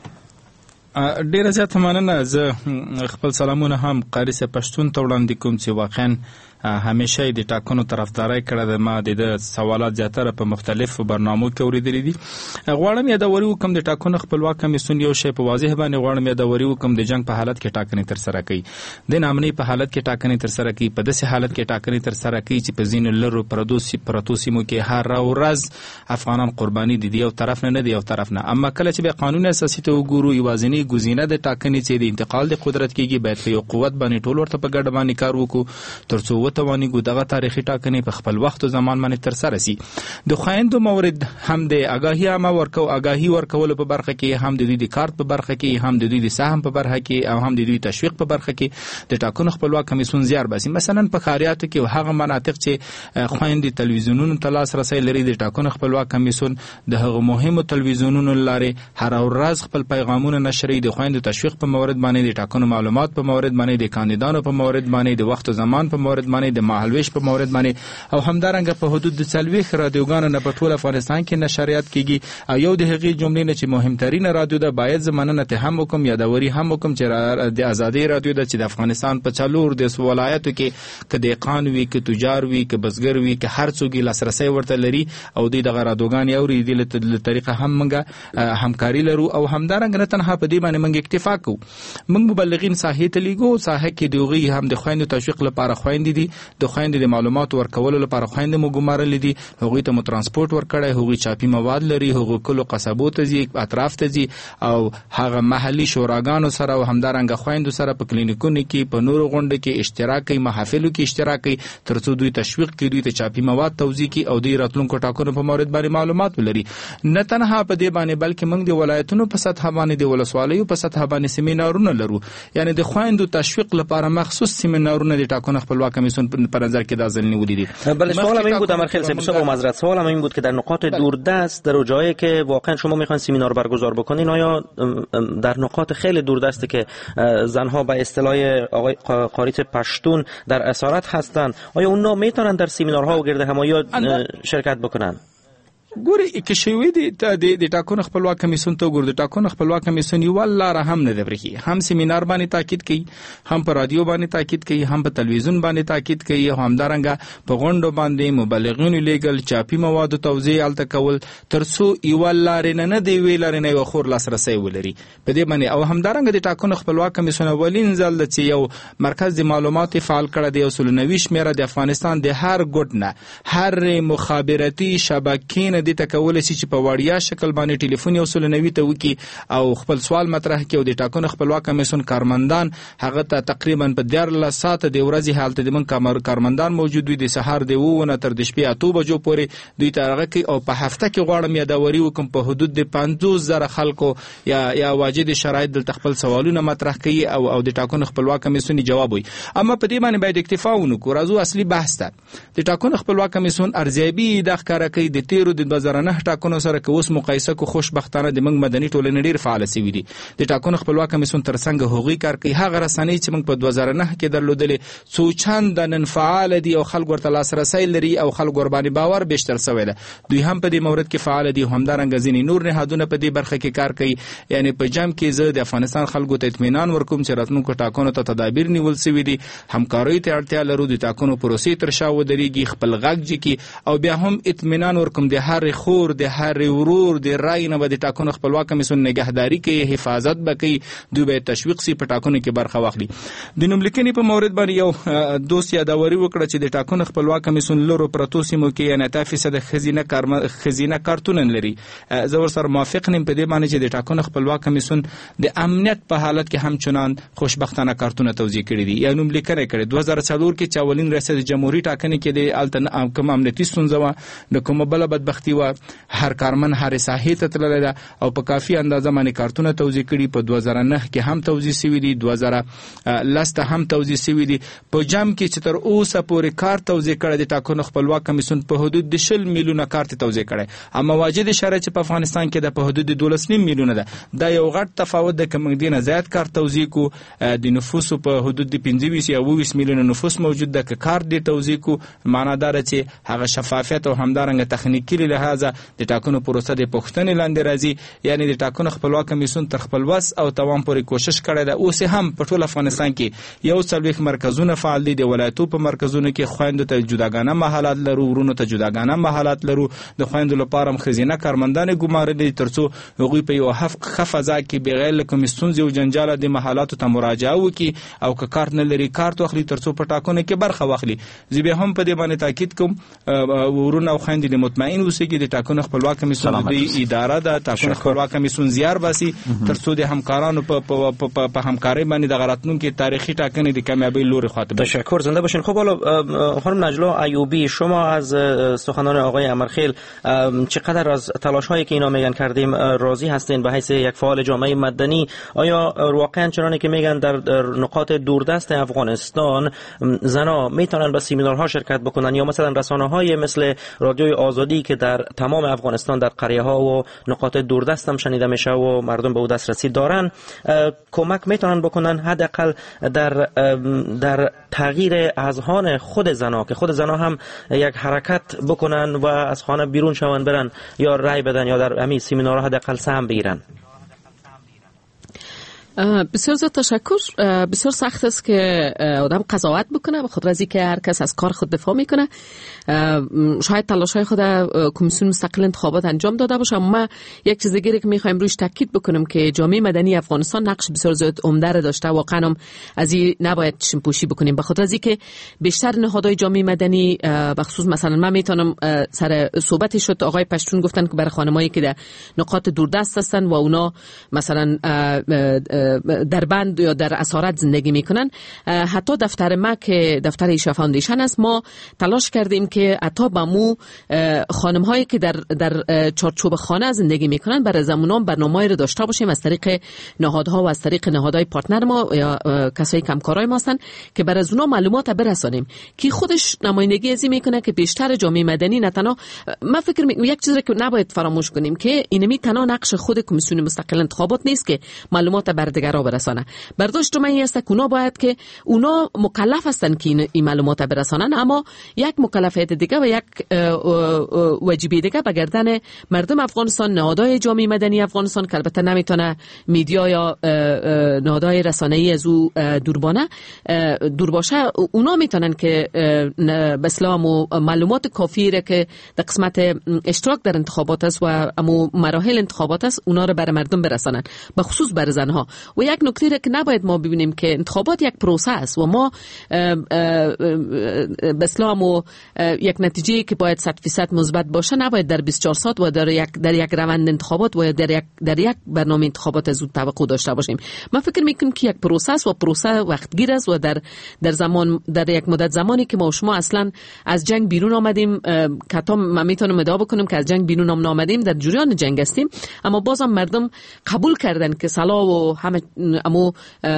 ډیره زیاته مننه. زه خپل سلامونه هم قاری صاحب پښتون ته وړاندې کوم چې واقعا همیشه د ټاکنو طرفداري کړې ده. ما د سوالات زیاتره په مختلفو برنامو کې اوریدلې دي. غواړم یادوري وکم د ټاکنو خپلواک کمیسیون یو شی په واضح باندې غواړم یادوري وکم د جنگ په حالت کې ټاکنې تر سره کوي، د نامنۍ په حالت کې ټاکنې تر سره کوي، په داسې حالت کې ټاکنې تر سره کوي چې په ځینو لرو پردوسی پروتوسیمو کې هر ورځ افغانان قرباني دي یو طرف نه نه دی یو طرف نه. اما کله چې به قانون اساسي ته وګورو یوازینی ګزینه د ټاکنې چې د انتقال د قدرت کېږي باید په یو قوت باندې ټول ورته په ګډه باندې کار وکړو ترڅو وتوانیږو دغه تاریخي ټاکنې په خپل وخت او زمان باندې تر سره سي. د خویندو مورد هم د آگاهی عامه ورکو آگاهی ورکول په برخه کې، هم د دوی د کارت په برخه کې، هم د دوی د سهم په برخه کې، او هم د دوی تشویق په برخه کې د ټاکنو خپلواک کمیسیون زیار باسي. مثلا په خاریاتو کې هغه مناطق چې خویندې تلویزیونونو ته لاس رسي لري د ټاکنو خپلواک کمیسیون د هغه مهمو تلویزیونونو لارې هر ورځ خپل پیغامونه نشري د خویندو تشویق په مورد باندې، د ټاکنو معلومات په مورد باندې، د کاندیدانو په مورد باندې، د وخت او زمان په مورد باندې، د مهالویش په مورد باندې، او همدارنګه په حدود د څلوېښت رادیوګانو نه په ټول افغانستان کې نشریات کیږي. او یو د هغې جملې نه چې مهمترینه رادیو ده باید زمانه ته هم وکم یادوري هم وکم چې د ازادي رادیو ده چې د افغانستان په څلور د ولایتو کې که دهقان وي که تجار وي که بزګر وي که هر څوک لاسرسی ورته لري او دوی دغه رادیوګانې اوري د دې طریقه هم موږ همکاري لرو. او همدارنګه نه تنها په دې باندې موږ اکتفا کوو، موږ مبلغین ساحې ته لیږو، ساحه کې د هغوی هم د خویندو تشویق لپاره خویندې دي، د خویندو د معلوماتو ورکولو لپاره خویندې مو ګمارلې دي، هغوی ته مو ترانسپورټ ورکړی، هغوی چاپي مواد لري، هغوی کلو قصبو ته ځي، اطراف ته ځي، او هغه محلي شوراګانو سره او همدارنګه خویندو سره په کلینیکونو کې په نورو غونډو کې اشتراک کوي، محافلو کې اشتراک کوي ترڅو دوی تشویق کړي، دوی ته چاپي مواد توزیع کړي او دوی راتلونکو ټاکنو په مورد باندې معلومات ولري. نه تنها په دې باندې بلکې موږ د ولایتونو په سطح باندې د ولسوالیو په سطح باندې سیمینارونه لرو، یعنی د خویندو تشویق لپاره مخصوص سیمینارونه د ټاکنو خپلواک کمیسیون په نظر کې دا ځل نیولي دي. بله سوالم این بود امرخیل صاحب معذرت سوالم این بود که در نقاط دوردست در جایی که واقعا شما میخواین سیمینار برگزار بکنین آیا در نقاط خیلی دوردستی که زنها به اصطلاح آقای قاریت پشتون در اسارت هستند آیا اونا میتونن در سیمینارها و گرد همایی شرکت بکنن؟ ګوري کې شوی دی ته د ټاکنو خپلواک کمیسیون ته ګور د ټاکنو خپلواک کمیسیون یو لاره هم نه درخي، هم سیمینار باندې تاکید کوي، هم په رادیو باندې تاکید کوي، هم په تلویزیون باندې تاکید کوي، او همدارنګه په غونډو باندې مبلغین لیګل چاپی مواد توزیع الته کول ترڅو یو لاره نه نه دی ویل نه یو خور لاسرسي ولري په دې باندې. او همدارنګه د ټاکنو خپلواک کمیسیون اولین ځل د یو مرکز د معلومات فعال کړ دی او سلنوي شمیره د افغانستان د هر ګډ نه هر مخابراتي شبکې د تکول شي چې په وړیا شکل باندې ټلیفون یو سلنوي ته وکي او خپل سوال مطرح کوي او د ټاکنو خپلواک کمیسیون کارمندان هغه ته تقریبا په دیارلس ساعت د ورځې حالت د من کارمندان موجود وي د سهار د وونه تر د شپې اته بجو پورې دوی ته هغه کوي او په هفته کې غواړم یادوري وکم په حدود د پنځوس زره خلکو یا یا واجد شرایط د خپل سوالونه مطرح کوي او او د ټاکنو خپلواک کمیسیون جواب وي. اما په دې باندې باید اکتفا ونکړو. راځو اصلي بحث ته. د ټاکنو خپلواک کمیسیون ارزیابي د ښکارا کوي د تیرو د دوه زره نه ټاکنو سره که اوس مقایسه کو خوشبختانه د موږ مدني ټولنې ډیر فعال سوي دي. د ټاکنو خپلواک کمیسیون ترڅنګ هغوی کار کوي هغه رسنۍ چې موږ په دوه زره نه کې درلودلې څو چند نن فعال دي او خلک ورته لاسرسي لري او خلک ور باندې باور بهتر شوی ده. دوی هم په دې مورد کې فعال دي. همدارنګه ځینې نور نهادونه په دې برخه کې کار کوي. یعنی په جام کې زه د افغانستان خلکو ته اطمینان ورکوم چې راتلونکو ټاکنو ته تدابیر نیول شوی دي، همکارۍ ته اړتیا لرو، د ټاکنو پروسې تر شا ودرېږي، خپل غږ جکي او بیا هم اطمینان ورکوم د هر خور د هر ورور د رای نه د ټاکنو خپلواک کمیسیون نگهداری کوي، حفاظت وکړي، دوی به تشویق سي په ټاکنو کې برخه واخلي. د نوملیکنې په مورد باندې یو دوست یادوري وکړه چې د ټاکنو خپلواک کمیسیون لرو پروتو سیمو کې نه تفصیل خزینه کار خزینه کارتون لري. زه ورسره موافق نیم په دې باندې چې د ټاکنو خپلواک کمیسیون د امنیت په حالت کې همچنان خوشبختانه کارتونه توزیع کړي دي. یا نوملیکنه کړي دوه زره څلور کې چې اولین ریاست جمهوریت ټاکنې کې د الته کوم امنیتي ستونزه و د کومه بل بدبختی و هر کارمن هر ساحې ته تللی ده او په کافي اندازه باندې کارتونه توزیع کړي. په دوه زره نه کې هم توزیع شوي دي، دوه زره لس ته هم توزیع شوي دي. په جام کې چې تر اوسه پورې کار توزیع کړی د ټاکنو خپلواک کمیسیون په حدود د شل میلیونه کارت توزیع کړی. اما واجد شرایط چې په افغانستان کې د په حدود دولس نیم میلیونه ده. دا یو غټ تفاوت ده که موږ دې نه زیات کار توزیع کو. د نفوسو په حدود د پنځه ویشت یا اوه ویشت میلیونه نفوس موجود ده که کار دې توزیع کو، معنا دا ده چې هغه شفافیت او همدارنګه تخنیکي لحاظه د ټاکنو پروسه د پښتنې لاندې راځي، یعنی د ټاکنو خپلواک کمیسیون تر خپل وس او توان پورې کوشش کړی ده. اوس هم په ټول افغانستان کې یو څلوېښت مرکزونه فعال دي. د ولایتو په مرکزونو کې خویندو ته جداګانه محلات لرو، ورونو ته جداګانه محلات لرو. د خویندو لپاره هم ښځینه کارمندان ګمارل دي ترڅو هغوی په یو ښه فضا کې بغیر له کومې ستونزې او جنجاله د محلاتو ته مراجعه وکړي او که کارت نه لري کارت واخلي ترڅو په ټاکنو کې برخه واخلي. زه بیا هم په دې باندې تاکید کوم ورونه او خویندې د مطمئن اوسئ چې د ټاکنو خپلواک کمیسیون د اداره د ټاکنو خپلواک کمیسیون زیار باسي ترڅو د همکارانو په په همکارۍ باندې د راتلونکي تاریخي ټاکنې د کامیابی لوري خواته باشي. تشکر، زنده باشین. خب حالا خانم نجلا ایوبی، شما از سخنان آقای امرخیل چقدر از تلاش‌هایی که اینا میگن کردیم راضی هستین به حیث یک فعال جامعه مدنی؟ آیا واقعا چنانه که میگن در نقاط دوردست افغانستان زنا میتونن به سمینارها شرکت بکنن یا مثلا رسانه‌های مثل رادیوی آزادی که در تمام افغانستان در قریه‌ها و نقاط دوردست هم شنیده میشه و مردم به او دسترسی دارن کمک میتونن بکنن حداقل در در تغییر اذهان خود زنا که خود زنا هم یک حرکت بکنن و از خانه بیرون شون برن یا رای بدن یا در همین سمینارها حداقل سهم بگیرن؟ بسیار زیاد تشکر. بسیار سخت است که آدم قضاوت بکنه به خاطر از اینکه هر کس از کار خود دفاع میکنه. شاید تلاش‌های خود کمیسیون مستقل انتخابات انجام داده باشه، اما ما یک چیز دیگه که میخوایم روش تاکید بکنیم که جامعه مدنی افغانستان نقش بسیار زیاد عمده داشته. واقعا هم از این نباید شمپوشی بکنیم به خاطر از اینکه بیشتر نهادهای جامعه مدنی به خصوص مثلا من میتونم سر صحبتی شد آقای پشتون گفتن که برای خانمایی که در نقاط دوردست هستن و اونا مثلا در بند یا در اسارت زندگی میکنن، حتی دفتر ما که دفتر ایشا فاندیشن است ما تلاش کردیم که حتی با مو خانم هایی که در در چارچوب خانه زندگی میکنن برای زمانام برنامه‌ای رو داشته باشیم از طریق نهادها و از طریق نهادهای پارتنر ما یا کسایی که همکارای ما هستن که برای از اونها معلومات برسانیم که خودش نمایندگی ازی میکنه که بیشتر جامعه مدنی نه تنها. من فکر میکنم یک چیزی که نباید فراموش کنیم که اینمی تنها نقش خود کمیسیون مستقل انتخابات نیست که معلومات بر دیگران برسانه. برداشت من است که اونا باید که اونا مکلف هستن که این معلومات برسانن، اما یک مکلفیت دیگه و یک واجبی دیگه به گردن مردم افغانستان، نهادهای جامعه مدنی افغانستان که البته نمیتونه میدیا یا نهادهای رسانه‌ای از او دوربانه دور باشه، اونا میتونن که به اسلام و معلومات کافی را که در قسمت اشتراک در انتخابات است و امو مراحل انتخابات است اونا رو بر مردم برسانن، به خصوص بر زنها. و یک نکته را که نباید ما ببینیم که انتخابات یک پروسه است و ما به اسلام و یک نتیجه که باید صد فیصد مثبت باشه نباید در بیست و چهار ساعت و در یک در یک روند انتخابات و در یک در یک برنامه انتخابات زود توقع داشته باشیم. من فکر میکنم که یک پروسه است و پروسه وقتگیر است و در در زمان در یک مدت زمانی که ما و شما اصلا از جنگ بیرون آمدیم که تا من میتونم ادعا بکنم که از جنگ بیرون آمدیم، در جریان جنگ هستیم، اما بازم مردم قبول کردن که سلا و همه امو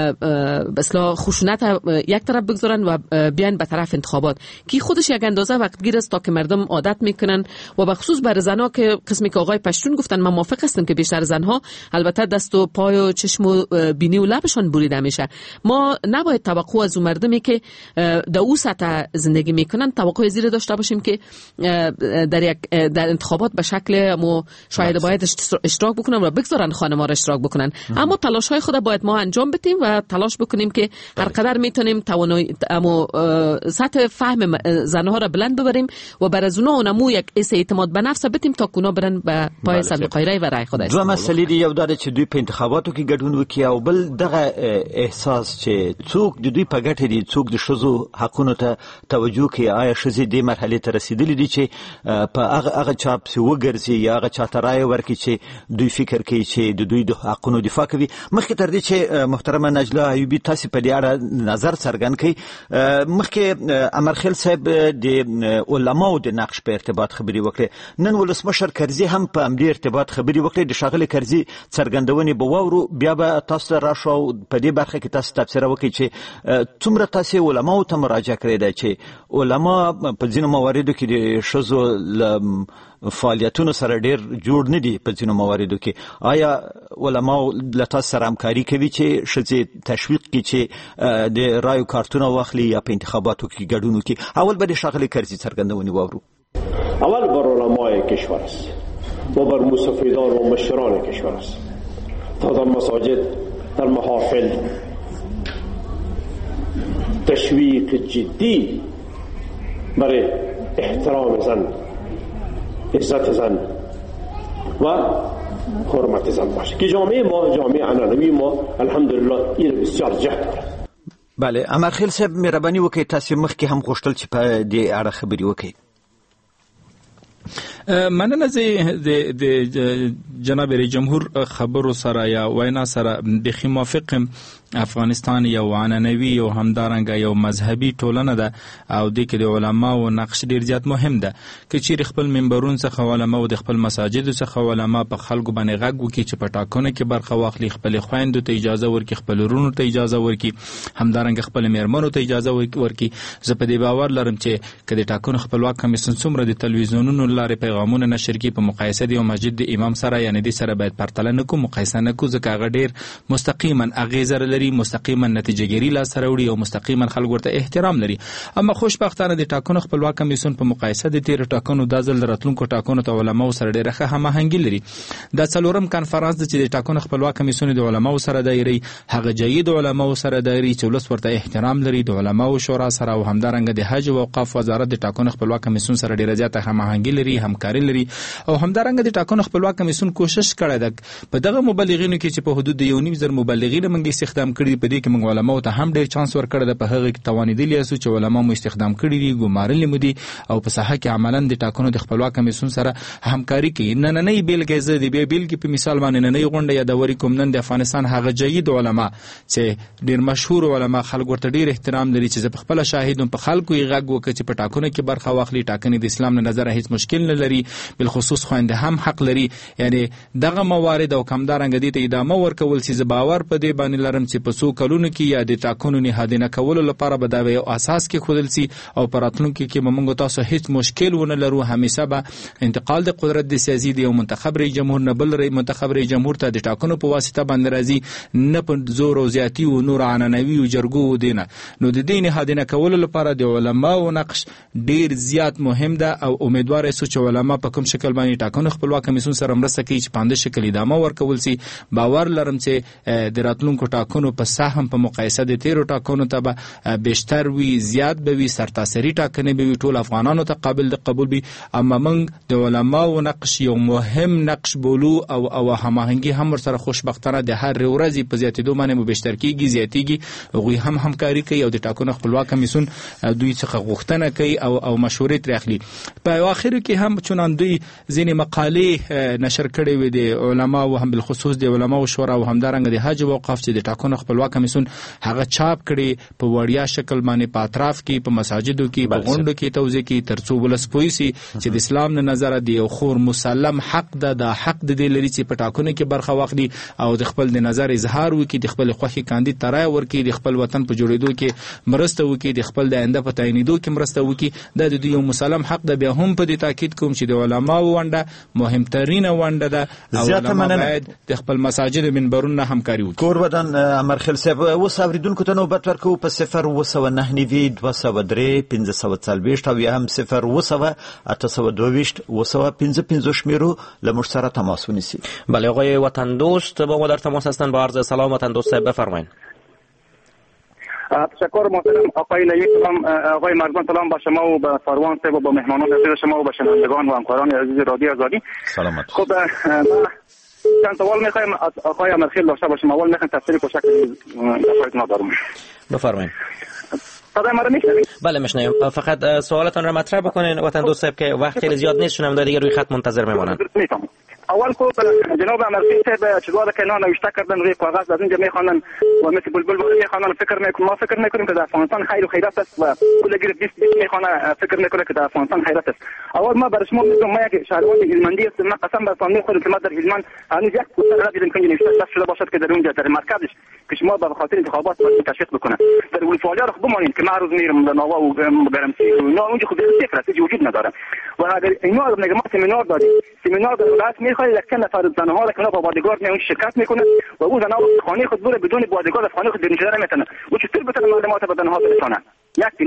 به اصطلاح خشونت یک طرف بگذارن و بیان به طرف انتخابات که خودش یک اندازه وقتگیر است تا که مردم عادت میکنن. و به خصوص بر زنها که قسمی که آقای پشتون گفتن من موافق هستم که بیشتر زنها البته دست و پای و چشم و بینی و لبشان بریده میشه. ما نباید توقع از اون مردمی که در اون سطح زندگی میکنن توقع زیر داشته باشیم که در یک در انتخابات به شکل مو شاید باید اشتراک بکنن و بگذارن خانم‌ها را اشتراک بکنن. اما تلاش های خود باید ما انجام بدیم و تلاش بکنیم که هر قدر میتونیم توانایی اما سطح فهم زنها را بلند ببریم و بر از اونها اونمو یک حس اعتماد به نفس بدیم تا اونا برن به پای صندوق رای و رای خودش. دو مسئله دی یو داره چې دوی په انتخاباتو کې ګډون وکړي او بل دغه احساس چې څوک د دوی په ګټه دي، څوک د ښځو حقونو ته توجه کوي. آیا ښځې دې مرحلې ته رسیدلې دي چې په هغه هغه چا پسې وګرځي یا هغه چا ته رای ورکړي چې دوی فکر کوي چې د دوی د حقونو دفاع کوي؟ مخکې تر دې چې محترمه نجلا ایوبی تاسو په دې اړه نظر څرګند کړئ، مخکې امرخیل صاحب د علماو د نقش په ارتباط خبرې وکړې، نن ولسمشر کرزي هم په همدې ارتباط خبرې وکړې. د ښاغلي کرزي څرګندونې به واورو، بیا به تاسو ته راشو او په دې برخه کې تاسو تبصره وکړئ چې څومره تاسو علماو ته مراجعه کړې ده چې علما په ځینو مواردو کې د ښځو له فعالیتونو سره ډېر جوړ نه دي. په ځینو مواردو کې آیا علماو له تاسو سره همکاري کوي چې ښځې تشویق کړي چې د رایو کارتونه واخلي یا په انتخاباتو کې ګډون وکړي؟ اول به د ښاغلي کرزي څرګندونې واورو. اول بر علمای کشور است و بر مستفیدان و مشران کشور است تا در مساجد، در محافل تشویق جدی برای احترام زن، عزت زن و حرمت زن باشه که جامعه ما، جامعه عنعنوی ما الحمدلله این بسیار جهد دارد. بله، امرخیل صاحب مهرباني وکړئ، تاسو مخکې هم غوښتل چې په دې اړه خبرې وکړئ. مننه زه د جناب رئیس جمهور خبرو سره یا وینا سره د موافقم. افغانستان یو عنعنوي او همدارنګه یو مذهبي ټولنه ده او د کې د علماو نقش ډیر زیات مهم ده چې چیرې خپل منبرون څخه علماو د خپل مساجد څخه علما په خلکو باندې غږ وکړي چې په ټاکنو کې برخه واخلي، خپل خويندو ته اجازه ورکړي، خپل ورونو ته اجازه ورکړي، همدارنګه خپل میرمنو ته اجازه ورکړي. زه په دې باور لرم چې کله ټاکنو خپلواک کمیسیون څومره د تلویزیونونو لارې پیغامونه نشر کړي په مقایسه د مسجد د امام سره، یعنی د سره باید پرتله نه کوو، مقایسه نه کوو، ځکه هغه ډیر مستقیما اغیزه لري، مستقیما نتیجه ګیری لا سره وړي او مستقیما خلک ورته احترام لري. اما خوشبختانه د ټاکنو خپلواک کمیسیون په مقایسه د تیر ټاکنو د ځل راتلونکو ټاکنو ته علماو سره ډیره ښه هماهنګي لري. دا څلورم کانفرنس د چې د ټاکنو خپلواک کمیسیون د علماو سره دایري، هغه جید علماو سره دایري چې ولس ورته احترام لري، د علماو شورا سره او همدارنګه د حج او اوقاف وزارت د ټاکنو خپلواک کمیسیون سره ډیره زیاته هماهنګي لري، همکاري لري او همدارنګه د ټاکنو خپلواک کمیسیون کوشش کړی ده په دغه مبلغینو کې چې په حدود یو نیم زر مبلغین موږ استخدام کړي، په دې کې موږ علماو ته هم ډیر چانس ورکړی ده، په هغه کې توانیدلی اسو چې علما مو استخدام کړي دي، ګمارل مو دي او په ساحه کې عملاً د ټاکنو د خپلواک کمیسیون سره همکاري کوي. نن نه نه بیلګه زه دی بیل کې په مثال باندې نه نه غونډه یا د وری کوم نن د افغانستان هغه جید علما چې ډیر مشهور علما خلک ورته ډیر احترام لري چې په خپل شاهدون په خلکو یې غږ وکړي چې په ټاکنو کې برخه واخلي. ټاکنې د اسلام نه نظر هیڅ مشکل نه لري، بل خصوص خوينده هم حق لري. یعنی دغه موارد او کمدارنګ دي ته ادامه ورکول چې باور په دې باندې لرم چې په څو کلونو کې یا د ټاکنو نهادینه کولو لپاره به دا یو اساس کې خودل سي او پراتلونکو کې موږ تاسو هیڅ مشکل ونه لرو. همیشه به انتقال د قدرت د سیاسي دی او منتخب رئیس جمهور نه بل رئیس منتخب رئیس جمهور ته د ټاکنو په واسطه باندې راځي، نه په زور او زیاتی او نور عنعنوي او جرګو دینه. نو د دې نهادینه کولو لپاره د علماو نقش ډیر زیات مهم ده او امیدوار یو چې علما په کوم شکل باندې ټاکنو خپلواک کمیسیون سره مرسته کوي چې پاند شکل ادامه ورکول سي. باور لرم چې د راتلونکو ټاکنو په سهم په مقایسه د تیرو ټاکنو ته به بیشتر وی، زیات به وی، سرتاسري ټاکنې به وی، ټول افغانانو ته قابل د قبول وي. اما موږ د علماو نقش یو مهم نقش بولو او او هماهنګي هم سره خوشبختانه د هر ورځې په زیاتېدو باندې مو بیشتر کیږي، زیاتېږي. هغوی هم همکاري کوي او د ټاکنو خپلواک کمیسیون دوی څخه غوښتنه کوي او او مشورې ترې اخلي. په اخر کې هم چونان دوی ځینې مقالې نشر کړې وي د علماو، هم بالخصوص د علماو شورا او همدارنګه د حج او اوقاف چې د ټاکنو خپلواک کمیسیون هغه چاپ کړي په وړیا شکل باندې په اطراف کې، په مساجدو کې، په غونډو کې توزیع کې، ترڅو ولس پوه شي چې د اسلام نه نظر دی یو خور مسلم حق ده، د حق د دې لري چې په ټاکنو کې برخه واخلي او د خپل د نظر اظهار وکړي، د خپل خوښي کاندید ترای ورکړي، د خپل وطن په جوړېدو کې مرسته وکړي، د خپل د آینده په تعینېدو کې مرسته وکړي. دا د دوی یو مسلم حق ده. بیا هم په دې تاکید کوم چې د علماو ونډه مهمترینه ونډه ده او علما باید د خپل مساجد منبرونو همکاري وکړي. کوربدان امرخیل صاحب، اوس اوریدونکو ته نوبت ورکوو په صفر اووه سوه نهه نوي دوه سوه درې پنځه سوه څلوېښت او یا هم صفر اووه سوه اته سوه دوه ویشت اووه سوه پنځه پنځوس شمیرو له موږ سره تماس ونیسي. بله، آقای وطن دوست با ما در تماس هستند. با عرض سلام وطن دوست صاحب بفرمایید. تشکر محترم آقای لایق، آقای مرزبان، سلام با شما و با فاروان صاحب و با مهمانان عزیز شما و با شنوندگان و همکاران عزیز رادیو آزادی. سلامت. خب چند سوال می‌خوایم از آقای امرخیل داشته باشیم. اول می‌خوایم تفسیر کوشش دفعتون دارم. بفرمایید. صدای ما رو می‌شنوید؟ بله می‌شنویم. فقط سوالتون رو مطرح بکنین وطن دوست صاحب که وقت خیلی زیاد نیست، شنونده دیگه روی خط منتظر میمونن. می‌فهمم. اول کو جناب امرخیل صاحب چیزا که اینا نوشته کردن روی کاغذ از اینجا میخوانن و مثل بلبل میخوانن، فکر میکنم ما فکر میکنیم که در افغانستان خیر و خیرات است و کل گیر بیست بیست میخوانه فکر میکنه که در افغانستان خیرات است. اول ما برای شما میگم ما یک شهروند هلمندی هستم، من قسم بر خودم میخورم که ما در هلمند هنوز یک پوستر ندیدم که نوشته شده باشد که در اونجا در مرکزش که شما به خاطر انتخابات تشویق بکنه. در ولفالیا رو بمانید که من روز میرم در ناوا و گرمسی و اونجا خود صفر است، وجود نداره. و اگر اینا رو میگم ما سمینار دادیم، سمینار در میخواد یک نفر زنها را که با بادیگارد میون شرکت میکنه و او زنها خانه خود بره بدون بادیگارد از خانه خود بیرون شدن نمیتونه. و چطور بتونه معلومات به زنها برسونه؟ یک نه.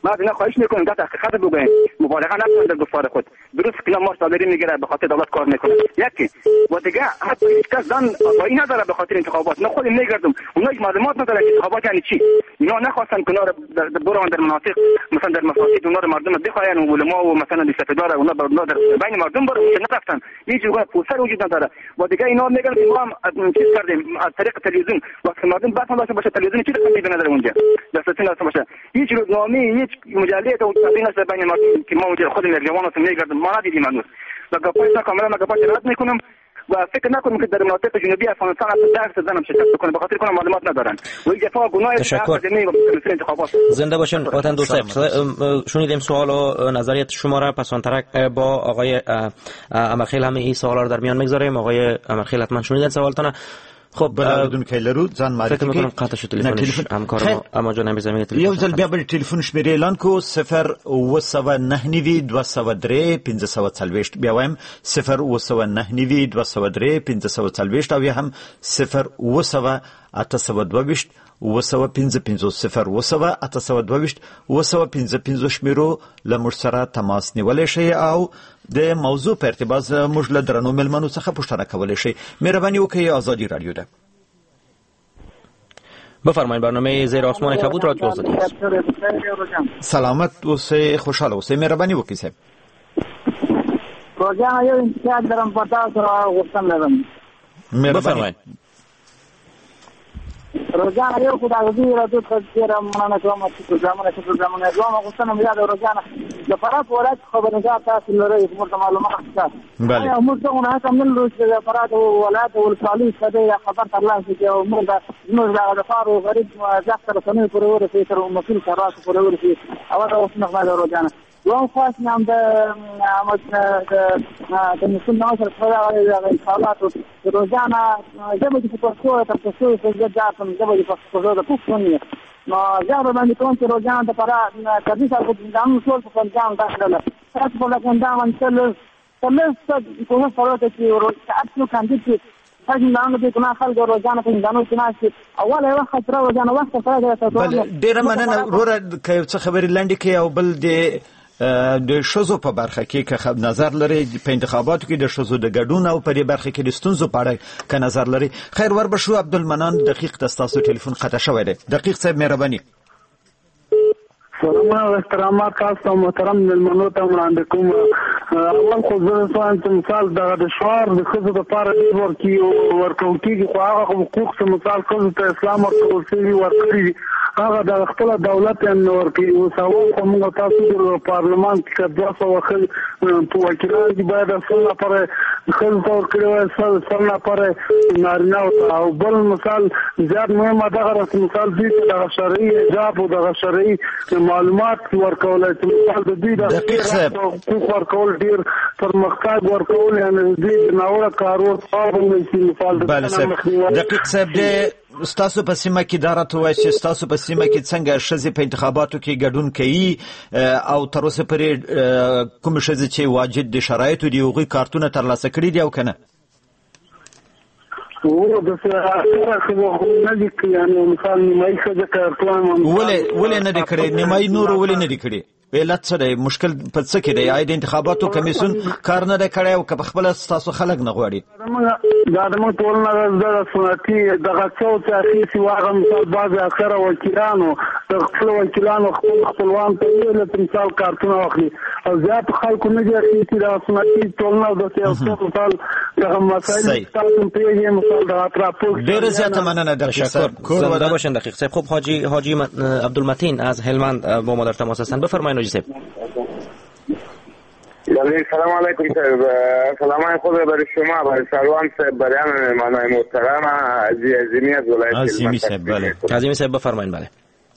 ما از اینا خواهش میکنم در حقیقت بگوییم، مبالغه نکنید در گفتار خود. درست که ما صادری میگیره به خاطر دولت کار میکنه یکی و دیگه حتی هیچ کس دان آگاهی نداره به خاطر انتخابات. نه خود میگردم اونا هیچ معلومات نداره که انتخابات یعنی چی. اینا نخواستن که اونا در برون در مناطق مثلا در مساجد اونا رو مردم بخواین و علما و مثلا سپیدار اونا در بین مردم برون نرفتن. هیچ جوره پوستر وجود نداره و دیگه اینا میگن که ما چیز کردیم از طریق تلویزیون وقتی مردم بحث داشته باشه تلویزیون چی رسمی نداره اونجا دسترسی نداشته باشه. هیچ روزنامه هیچ مجله تو تبیین است بین مردم که ما اونجا خود میگوانو میگردم ما ندیدیم هنوز. و گپای کاملا ما گپای رد میکنم و فکر نکنم که در مناطق جنوبی افغانستان حتی درس زنم شرکت بکنه به خاطر کنم معلومات ندارن و این جفا گناه جمعی و کمیسیون انتخابات. زنده باشین وطن دوست صاحب. شنیدیم سوال و نظریات شما را. پس آن طرف با آقای امرخیل هم این سوالا رو در میان میگذاریم. آقای امرخیل حتما شنیدن سوالتون. خب بدون کیلرو ځان معرفي فکر میکنم قطع شد تلفنش همکار ما اما جان هم زمینه تلفن یو ځل بیا به تلفن شمیرې اعلان کو صفر و سو نه نوي دوه سو درې پنځه سوه څلوېښت. بیا وایم صفر و سو نه نوي دوه سو درې پنځه سوه څلوېښت او یا هم صفر و سو اته سوه دوه ویشت و سو پنځه پنځوس صفر و سو اته سوه دوه ویشت و سو پنځه پنځوس شمیرو له موږ سره تماس نیولی شئ او د موضوع په ارتباط موږ له درنو مېلمنو څخه پوښتنه کولی شئ. مهرباني وکړئ آزادي رادیو ده. بفرمایید برنامه زیر آسمان کبود رادیو آزادی است. سلامت اوسئ خوشحال اوسئ. مهرباني وکړئ صاحب. روزانه یو انتخاب درم پتا سره غوښتنه لرم. بفرمایید. روزانه یو خدای رادیو ته مننه کوم چې پروګرامونه چې پروګرامونه دوه غوښتنه مې یاد روزانه د فرات ولایت خبرنگار تاسو لري موږ معلومات تاسو. بله. موږ څنګه هم نن روز د فرات ولایت ولسوالۍ څخه خبر ترلاسه کوو. موږ د موږ د فارو غریب ځکه سره پورې ورسې تر مسول سره پورې ورسې او دا اوس نه روزانه یو خاص نام د د مسول نو سره سره انشاءالله روزانه دغه د پښتو ته پښتو څخه ځاتم دغه د پښتو د پښتو نو زه باندې کوم چې روزانه د پرا کدي سره د نام ټول په پنځام داخله تاسو په لکه دا منتل څه په سره ته چې ورته کاندید تاسو نن د کومه خلک روزانه په انګانو کې ناشې اوله وخت را روزانه وخت سره ته بل ډیر مننه وروره که څه خبرې لنډې کې او بل د د شوزو په برخه کې که نظر لري په انتخاباتو کې د شوزو د ګډون او په دې برخه کې د ستونزو په اړه که نظر لري. خیر ور بشو عبدالمنان دقیق تاسو ټلیفون قطع شوی دی. دقیق صاحب مهرباني. سلام و احترامات تاسو محترم ملمنو ته وړاندې کوم. اول خو زه سوال ته مثال د شوار د خزو د پاره دی ورکی ورکو کیږي خو هغه حقوق څخه مثال خزو ته اسلام ورکول شي ورکړي هغه د خپل دولت ان ورکی او سوال کوم تاسو د پارلمان کې د دوه خل په وکیلان دی باید اصل پر خزو تور کړو اصل پر نارینه او بل مثال زیات مهمه دغه مثال دی د شرعي حجاب او د شرعي معلومات ورکول چې مثال د دې د حقوق ورکول ډیر پرمختګ ورکول یعنی دې ناوړه کارو صاحب نشي مثال د دقیق صاحب د ستاسو په سیمه کې دارته وایي چې ستاسو په سیمه کې څنګه شذ په انتخاباتو کې ګډون کوي او تر اوسه پرې کوم شذ چې واجد د شرایطو دی هغوی کارتونه ترلاسه کړي دي او کنه او د سره خو نه دي یعنی مثال نیمایي څه کارتونه ولې ولې نه دي کړي نیمایي نور ولې نه دي کړي علت څه دی مشکل په څه کې دی آی د انتخاباتو کمیسیون کار نه دی کړی او که په خپله ستاسو خلک نه غواړي دا د موږ ټولنه د سنتي دغه څو چې اخیستي وو هغه مثال بعضې اکثره وکیلانو د خپلو وکیلانو خپل خپلوان ته ویل مثال کارتونه واخلي او زیات خلکو نه دي اخیستي دغه سنتي ټولنه او داسې یو څه مثال دغه مسایل تاسو پرېږدي مثال دغه اطرافو ډېره زیاته مننه تشکر زنده باشین دقیق صاحب. خب حاجی حاجی عبدالمتین از هلمند با ما در تماس هستند. بفرمایید حاجی صاحب. سلام علیکم صاحب. سلام خود برای شما برای سروان صاحب برای مهمانان محترم عظیمی از ولایت عظیمی صاحب. بله عظیمی صاحب بفرمایید. بله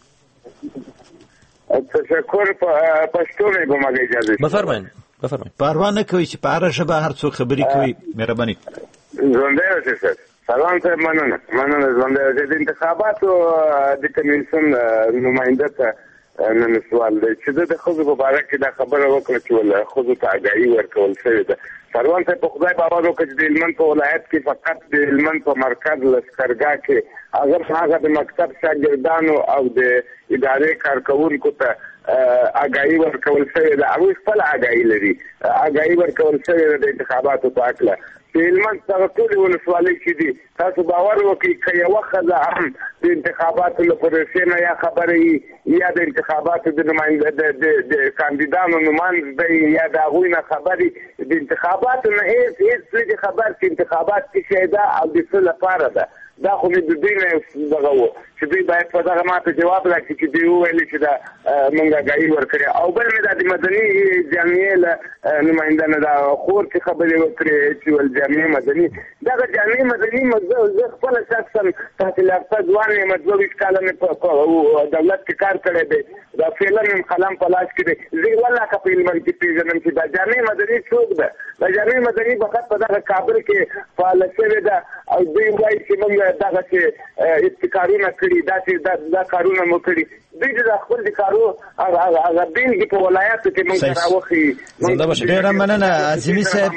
تشکر. پښتو میگم اگه اجازه بفرمایید. بفرمایید. پروا نکوئ چې په هره ژبه هر څوک خبرې کوي. مهرباني. ژوندی اوسئ صاحب. سلام صاحب. مننه مننه. ژوندی اوسئ. د انتخاباتو د کمیسیون نماینده ته نن سوال دی چې د ښځو په باره کې دا خبره وکړه چې ول ښځو ته اګاهي ورکول شوې ده. سروان صاحب په خدای باور وکړه چې د هلمند په ولایت کې فقط د هلمند په مرکز لښکرګاه کې هغه هغه د مکتب شاګردانو او د ادارې کارکوونکو ته آګاهي ورکول شوې ده، هغوی خپله آګاهي لري، آګاهي ورکول شوې ده د انتخاباتو په هکله. چې هلمند دغه ټولې ولسوالۍ چې دي، تاسو باور وکړئ که یوه ښځه هم د انتخاباتو له پروسې نه یا خبره وي یا د انتخاباتو د د کاندیدانو نوماند دی یا د هغوی نه خبر وي، د انتخاباتو نه هېڅ هېڅ نه دي خبر چې انتخابات څه شی ده او د څه لپاره ده. دا خو مې د دوی نه دغه و چې دوی باید په دغه ماته جواب راکړي چې دوی وویلې چې دا موږ آګاهي ورکړې. او بل مې دا د مدني جامعې له نماینده نه دا خور چې خبرې وکړې چې ول جامعې مدني، دغه جامعې مدني زه خپله شخصا تحصیل یافته ځوان یم، دوه ویشت کاله مې په دولت کې کار کړی دی، دا فعلا مې قلم په لاس کې دی. زه والله که په هلمند کې پېژنم چې دا جامعې مدني څوک ده. دا جامعې مدني فقط په دغه کابل کې فعاله شوې ده او دوی وایي چې موږ دغه چې ابتکارونه کړي، داسې دا کارونه مو کړي. دوی د خپل د کارو هغه بېلګې په ولایاتو کې موږ ته راوښيي. ډېره مننه عظیمي صاحب.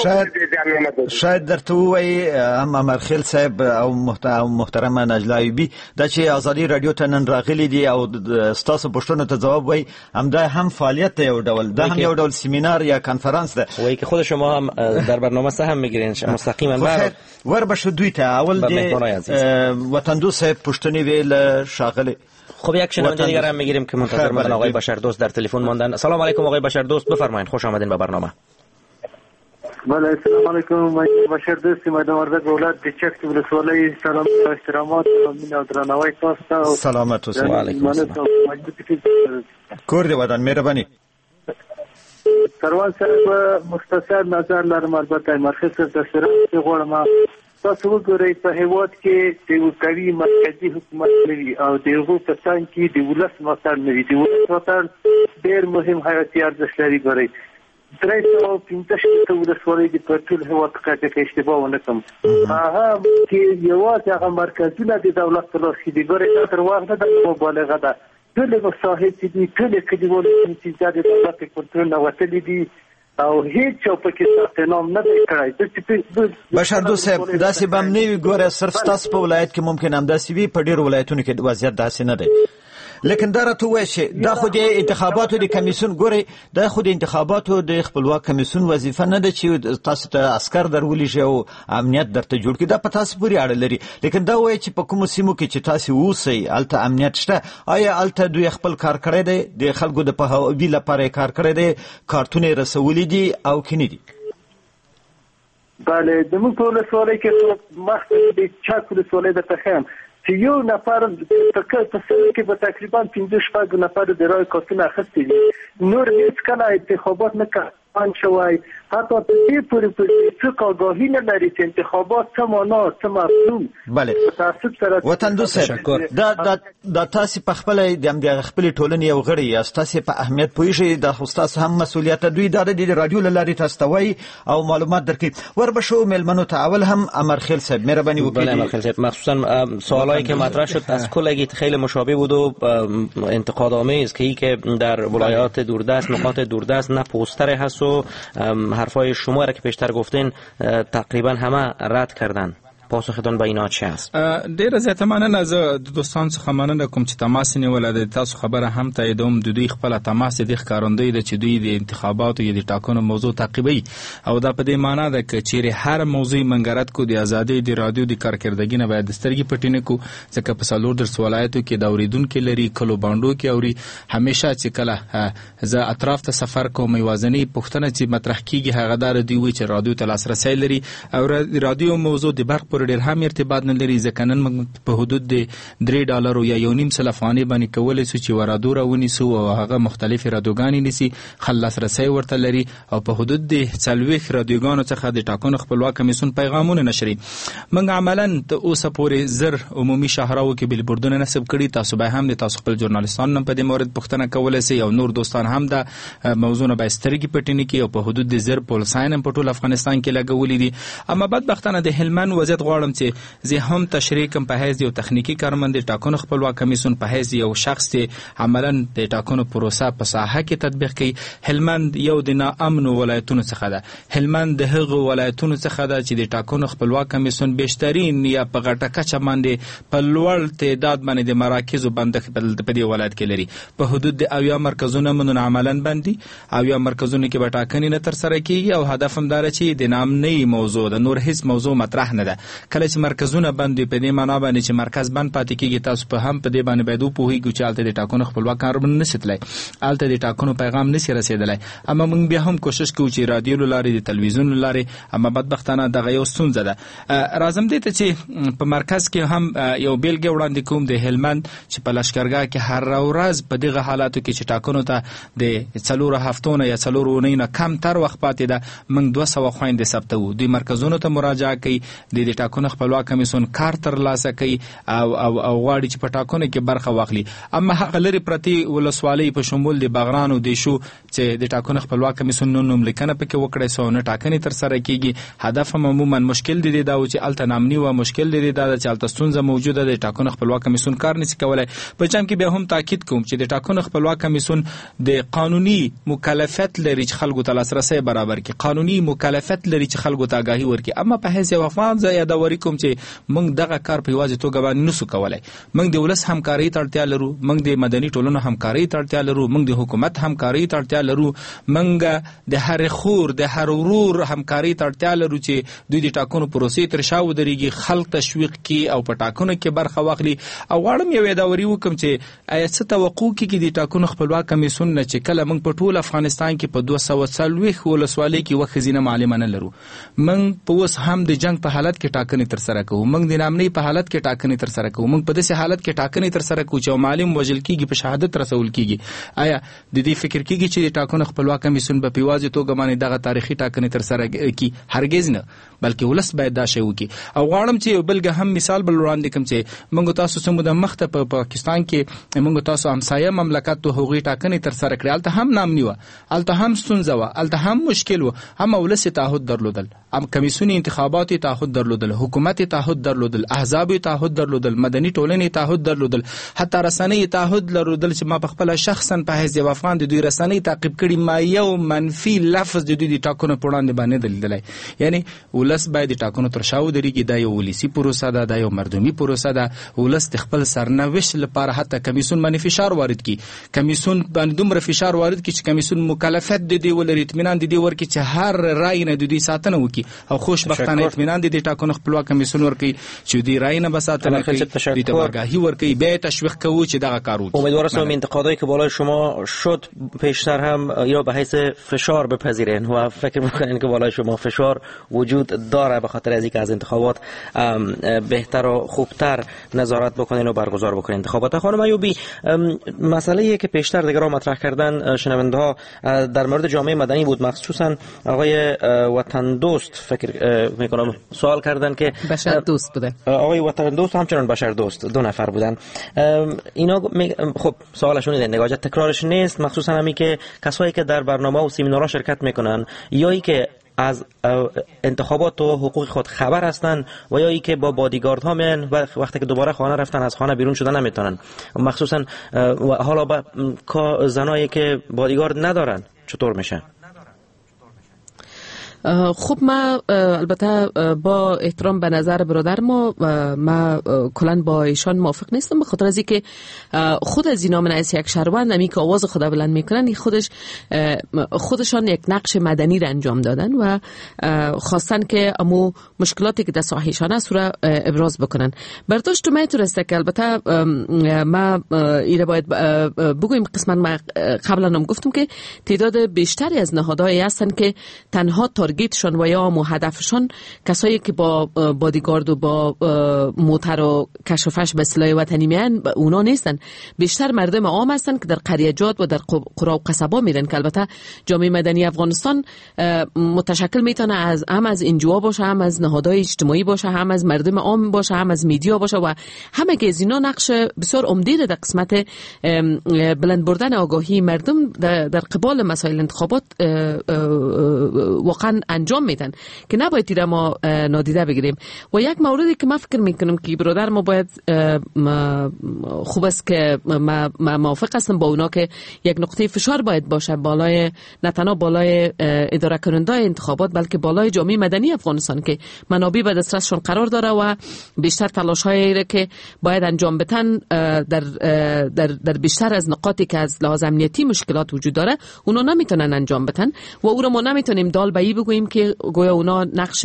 شاید درته ووایي هم امرخیل صاحب او محترمه نجله ایوبي دا چې ازادي راډیو ته نن راغلي دي او ستاسو پوښتنو ته ځواب وایي، همدا هم فعالیت دی یو ډول، دا هم یو ډول سیمینار یا کنفرانس ده. وایي که خود شما هم در برنامه سهم میگیرین مستقیما. بر ور بشه دوی ته اول د وطندو صاحب پوښتنې ویل شاغله. خب یک شنونده دیگر هم میگیریم که منتظر ماندن آقای بشردوست در تلفن ماندن. سلام علیکم آقای بشردوست، بفرمایید، خوش آمدین به برنامه. بله سلام علیکم، من بشردوست مدام وردک اولاد د چک ولسوالۍ، سلام او احترامات او مینه او درناوی تاسو ته. سلامت اوسئ. وعلیکم السلام. کور دی ودان، مهرباني. سروان صاحب مختصر نظر لرم، البته مرخص تشریح غواړم. تاسو وګورئ په هیواد کې د یو قوي مرکزي حکومت لري او د هغو په څنګ کې د ولس ملاتړ لري. د ولس ملاتړ ډېر مهم حیاتي ارزښت لري. ګورئ درې سوه پنځه شپېته ولسوالۍ دي په ټول هیواد کې، که اشتباه ونه کړم، هغه کې یوازې هغه مرکزونه د دولت په لاس کې دي. ګورئ دا درواغ نه ده، مبالغه ده. ټولې مساحې چې دي، ټولې کلیوالي چې د دولت د کنټرول نه وتلي دي او هیڅ چا پکې احترام نه دی کړی. بشردوست صاحب داسې به هم نه وي. ګوره صرف ستاسو په ولایت کې ممکن همداسې وي، په ډېرو ولایتونو کې وضعیت داسې نه دی. لیکن دا راته ووایه چې دا خو د انتخاباتو د کمیسیون، ګورئ دا خو د انتخاباتو د خپلواک کمیسیون وظیفه نه ده چې تاسو ته عسکر در ولېږي او امنیت درته جوړ کړي، دا په تاسو پورې اړه لري. لیکن دا وایي چې په کومو سیمو کې چې تاسو اوسئ هلته امنیت شته. آیا هلته دوی خپل کار کړی دی، د خلکو د پوهاوي لپاره یې کار کړی دی، کارتونه یې رسولي دي او که نه دي؟ بله زموږ په ولسوالۍ کې مخکې د چک ولسوالۍ درته ښیم چې یو نفر په سیمه کې به تقریبا پنځه شپږ نفر د رای کارتونه اخیستي دي. نور هېڅ کله انتخابات نه کړان شوی، حتی په دې پورې څوک آګاهي نه لري چې انتخابات څه معنا څه مفهوم. بله وطندو صاحب دا تاسې په خپله د همدغه خپلې ټولنې یو غړی یاست، تاسې په اهمیت پوهېږئ، دا خو ستاسو هم مسؤلیت ده. دوی دا د راډیو له لارې تاسو ته وایي او معلومات درکوي. وربشو میلمنو ته اول هم امرخیل صاحب مهرباني وکړئ. بله امرخیل صاحب، مخصوصا سوالایی که مطرح شد از کلگی خیلی مشابه بود و انتقاد آمیز که ای که در ولایات دوردست، نقاط دوردست نه پوستر هست و حرفای شما را که پیشتر گفتین تقریبا همه رد کردن. پاسختون به اینا چی است؟ ډیره زیاته مننه. زه د دوستانو څخه مننه کوم چې تماس نیولی دی. تاسو خبره هم تاییدوم، د دوی خپله تماس د ښکارندوی ده چې دوی د انتخاباتو یا د ټاکنو موضوع تعقیبوي او دا په دې معنا ده که چیرې هر موضوع منګرد کو د ازادۍ د رادیو د کارکردګي نه باید سترګې پټې نه کړو، ځکه په څلور دېرش ولایتو کې د اورېدونکي لري، کلو بانډو کې اوري. همیشه چې کله زه اطراف ته سفر کوم یوازینۍ پوښتنه چې مطرح کېږي هغه دا دوی وایي چې رادیو ته لاسرسی لري او رادیو موضوع د برق پورې ډېر هم ارتباط نه لري، ځکه نن موږ په حدود د درې ډالرو یا یو نیم سل افغانۍ باندې کولی شو چې ورادو راونیسو او هغه مختلفې رادیوګانې نیسي، خل لاسرسی ورته لري او په حدود د څلوېښت رادیوګانو څخه د ټاکنو خپلواک کمیسیون پیغامونه نشري. موږ عملاً تر اوسه پورې زر عمومي شاهراو کې بیلبوردونه نصب کړي. تاسو به هم د تاسو خپل ژورنالیستانو هم په دې مورد پوښتنه کولی سئ او نور دوستان هم دا موضوع نه باید سترګې پټې نه کړي او په حدود د زر پولساین هم په ټول افغانستان کې لګولي دي. اما بدبختانه د هلمند وضعیت غواړم چې زه هم تشریح کوم په حیث یو تخنیکی کارمند ټاکنو خپلواک کمیسیون په حیث یو شخص چې عملاً د ټاکنو پروسه په ساحه کې تطبیق کوي. هلمند یو د ناامن ولایتونو څخه ده. هلمند د هغو ولایتونو څخه ده چې د ټاکنو خپلواک کمیسیون بیشترین یا په غټه کچه باندې په لوړ تعداد باندې د مراکزو بندښت په دې ولایت کې لري. په حدود د اویا مرکزونه منون عملاً باندې اویا مرکزونو کې به ټاکنې نه تر سره کیږي او هدف هم دا چې د نامنۍ موضوع د نور هیڅ موضوع مطرح نه ده. کله چې مرکزونه بند په دې معنا باندې چې مرکز بند پاتې کیږي تاسو په هم په دې باندې باید وپوهیږئ چې هلته د ټاکنو خپلواک کارمند نشي تللی، هلته د ټاکنو پیغام نشي رسېدلی. اما موږ بیا هم کوشش کوو چې رادیو له لارې د تلویزیون له لارې، اما بدبختانه دغه یو ستونزه ده. راځم دې ته چې په مرکز کې هم یو بیلګه وړاندې کوم د هلمند چې په لشکرګاه کې هر ورځ په دغه حالاتو کې چې ټاکنو ته د څلورو هفتو نه یا څلورو اونیو نه کم تر وخت پاتې ده، موږ دوه سوه خویندې ثبتوو. دوی مرکزونو ته مراجعه کوي، د ټاکنو خپلواک کمیسیون کار ترلاسه کوي او او او غواړي چې په ټاکنو کې برخه واخلي. اما هغه لرې پرتې ولسوالۍ په شمول د بغران او دیشو چې د ټاکنو خپلواک کمیسیون نوملیکنه پکې وکړی سو نه ټاکنې تر سره کیږي. هدف هم عموما مشکل دی دا و چې الته نامني و مشکل دی دا چې الته ستونزه موجوده ده، د ټاکنو خپلواک کمیسیون کار نشي کولای. په چم کې بیا هم تاکید کوم چې د ټاکنو خپلواک کمیسیون د قانوني مکلفیت لري چې خلکو ته لاسرسي برابر کړي، قانوني مکلفیت لري چې خلکو ته آگاهي ورکړي. اما په حیث یو افغان زه یادوري کوم چې موږ دغه کار په یوازې توګه باندې نشو کولای. موږ د ولس همکارۍ ته اړتیا لرو، موږ د مدني ټولنو همکارۍ ته اړتیا لرو، موږ د حکومت همکارۍ ته اړتیا لرو، موږ د هر خور د هر ورور همکارۍ ته اړتیا لرو چې دوی د ټاکنو پروسې تر شا ودرېږي، خلک تشویق کړي او په ټاکنو کې برخه واخلي. او غواړم یو یادوري وکړم چې آیا څه توقع کېږي د ټاکنو خپلواک کمیسیون نه چې کله موږ په ټول افغانستان کې په دوه سوه څلوېښت ولسوالۍ کې یوه ښځینه معلمه نه لرو. موږ په اوس هم د جنګ په حالت کې ټاکنې تر سره کوو، موږ د نامنۍ په حالت کې ټاکنې تر سره کوو، موږ په داسې حالت کې ټاکنې تر سره کوو چې یو معلم وژل کېږي، په شهادت رسول کېږي. آیا د دې فکر کېږي چې د ټاکنو خپلواک کمیسیون به په یوازې توګه باندې دغه تاریخي ټاکنې تر سره کړي؟ هرګز نه، بلکې ولس باید دا شی وکړي. او غواړم چې یو بل هم مثال بل وړاندې کړم چې موږ تاسو څه موده مخته په پاکستان کې موږ تاسو همسایه مملکت ته هغوی ټاکنې تر سره کړې، هلته هم نامني وه، هلته هم ستونزه وه، هلته هم مشکل و، اما ولس تعهد درلودل، کمیسیون انتخابات تعهد درلودل، حکومت تعهد درلودل، احزاب تعهد درلودل، مدني ټولنې تعهد درلودل، حتی رسنۍ تعهد درلودل چې ما په خپل شخصا په حیث یو افغان د دوی رسنۍ تعقیب کړي، ما یو منفي لفظ د دوی د ټاکنو په وړاندې باندې لیدلی. یعنی ولس باید د ټاکنو تر شا ودرېږي. دا یو ولسي پروسه ده، دا یو مردمي پروسه ده. ولس د خپل سرنوشت لپاره حتی کمیسیون باندې فشار وارد کړي، کمیسیون باندې دومره فشار وارد کړي چې کمیسیون مکلفیت د دې ولري، اطمینان د دې ورکړي چې هر رای نه د دوی ساتنه وکړي او خوشبختانه اطمینان د دې ټاکنو خپلواک کمیسیون ورکړي چې دوی رای نه به ساتنه کوي، دوی ته آگاهی ورکړي، بیا تشویق کوو چې دغه کار وکړي. امیدوارم انتقادایی که بالای شما شد پیشتر هم یا به حیث فشار بپذیرین و فکر میکنین که بالای شما فشار وجود داره به خاطر از اینکه از انتخابات بهتر و خوبتر نظارت بکنین و برگزار بکنین انتخابات. خانم ایوبی، مسئله‌ای که پیشتر دیگران مطرح کردن شنونده ها در مورد جامعه مدنی بود، مخصوصا آقای وطن دوست فکر میکنم سوال کردن که بشر دوست بوده، آقای وطن دوست همچنان بشر دوست، دو نفر بودن. اینا خب سوالشون اینه، نگاهت تکرارش نیست، مخصوصا همی که کسایی که در برنامه و سمینارها شرکت میکنن یا ای که از انتخابات و حقوق خود خبر هستند و یا ای که با بادیگارد ها میان و وقتی که دوباره خانه رفتن از خانه بیرون شدن نمیتونن، مخصوصا حالا با زنایی که بادیگارد ندارن چطور میشه؟ خب ما البته با احترام به نظر برادر ما ما کلا با ایشان موافق نیستم، به خاطر از اینکه خود از اینا من از یک شهروند امی که آواز خدا بلند میکنن خودش خودشان یک نقش مدنی را انجام دادن و خواستن که امو مشکلاتی که در ساحهشان است را ابراز بکنن. برداشت ما ترسته که البته ما ایره باید بگویم قسما ما قبلا هم گفتم که تعداد بیشتری از نهادهای هستن که تنها تارگتشون و یا مو هدفشون کسایی که با بادیگارد و با موتر و کشفش به سلاح وطنی میان اونا نیستن، بیشتر مردم عام هستن که در قریجات و در قرا و قصبا میرن که البته جامعه مدنی افغانستان متشکل میتونه از هم از انجوا باشه، هم از نهادهای اجتماعی باشه، هم از مردم عام باشه، هم از میدیا باشه و همه که از اینا نقش بسیار عمده در قسمت بلند بردن آگاهی مردم در قبال مسائل انتخابات واقعا دارن انجام میدن که نباید تیره ما نادیده بگیریم. و یک موردی که من فکر میکنم که برادر ما باید خوب است که ما موافق هستم با اونا که یک نقطه فشار باید باشه بالای، نه تنها بالای اداره کننده انتخابات بلکه بالای جامعه مدنی افغانستان که منابع به دسترسشون قرار داره و بیشتر تلاش هایی که باید انجام بدن در در در بیشتر از نقاطی که از لحاظ امنیتی مشکلات وجود داره اونا نمیتونن انجام بدن و او رو ما نمیتونیم دال به ای بگوییم که گویا اونا نقش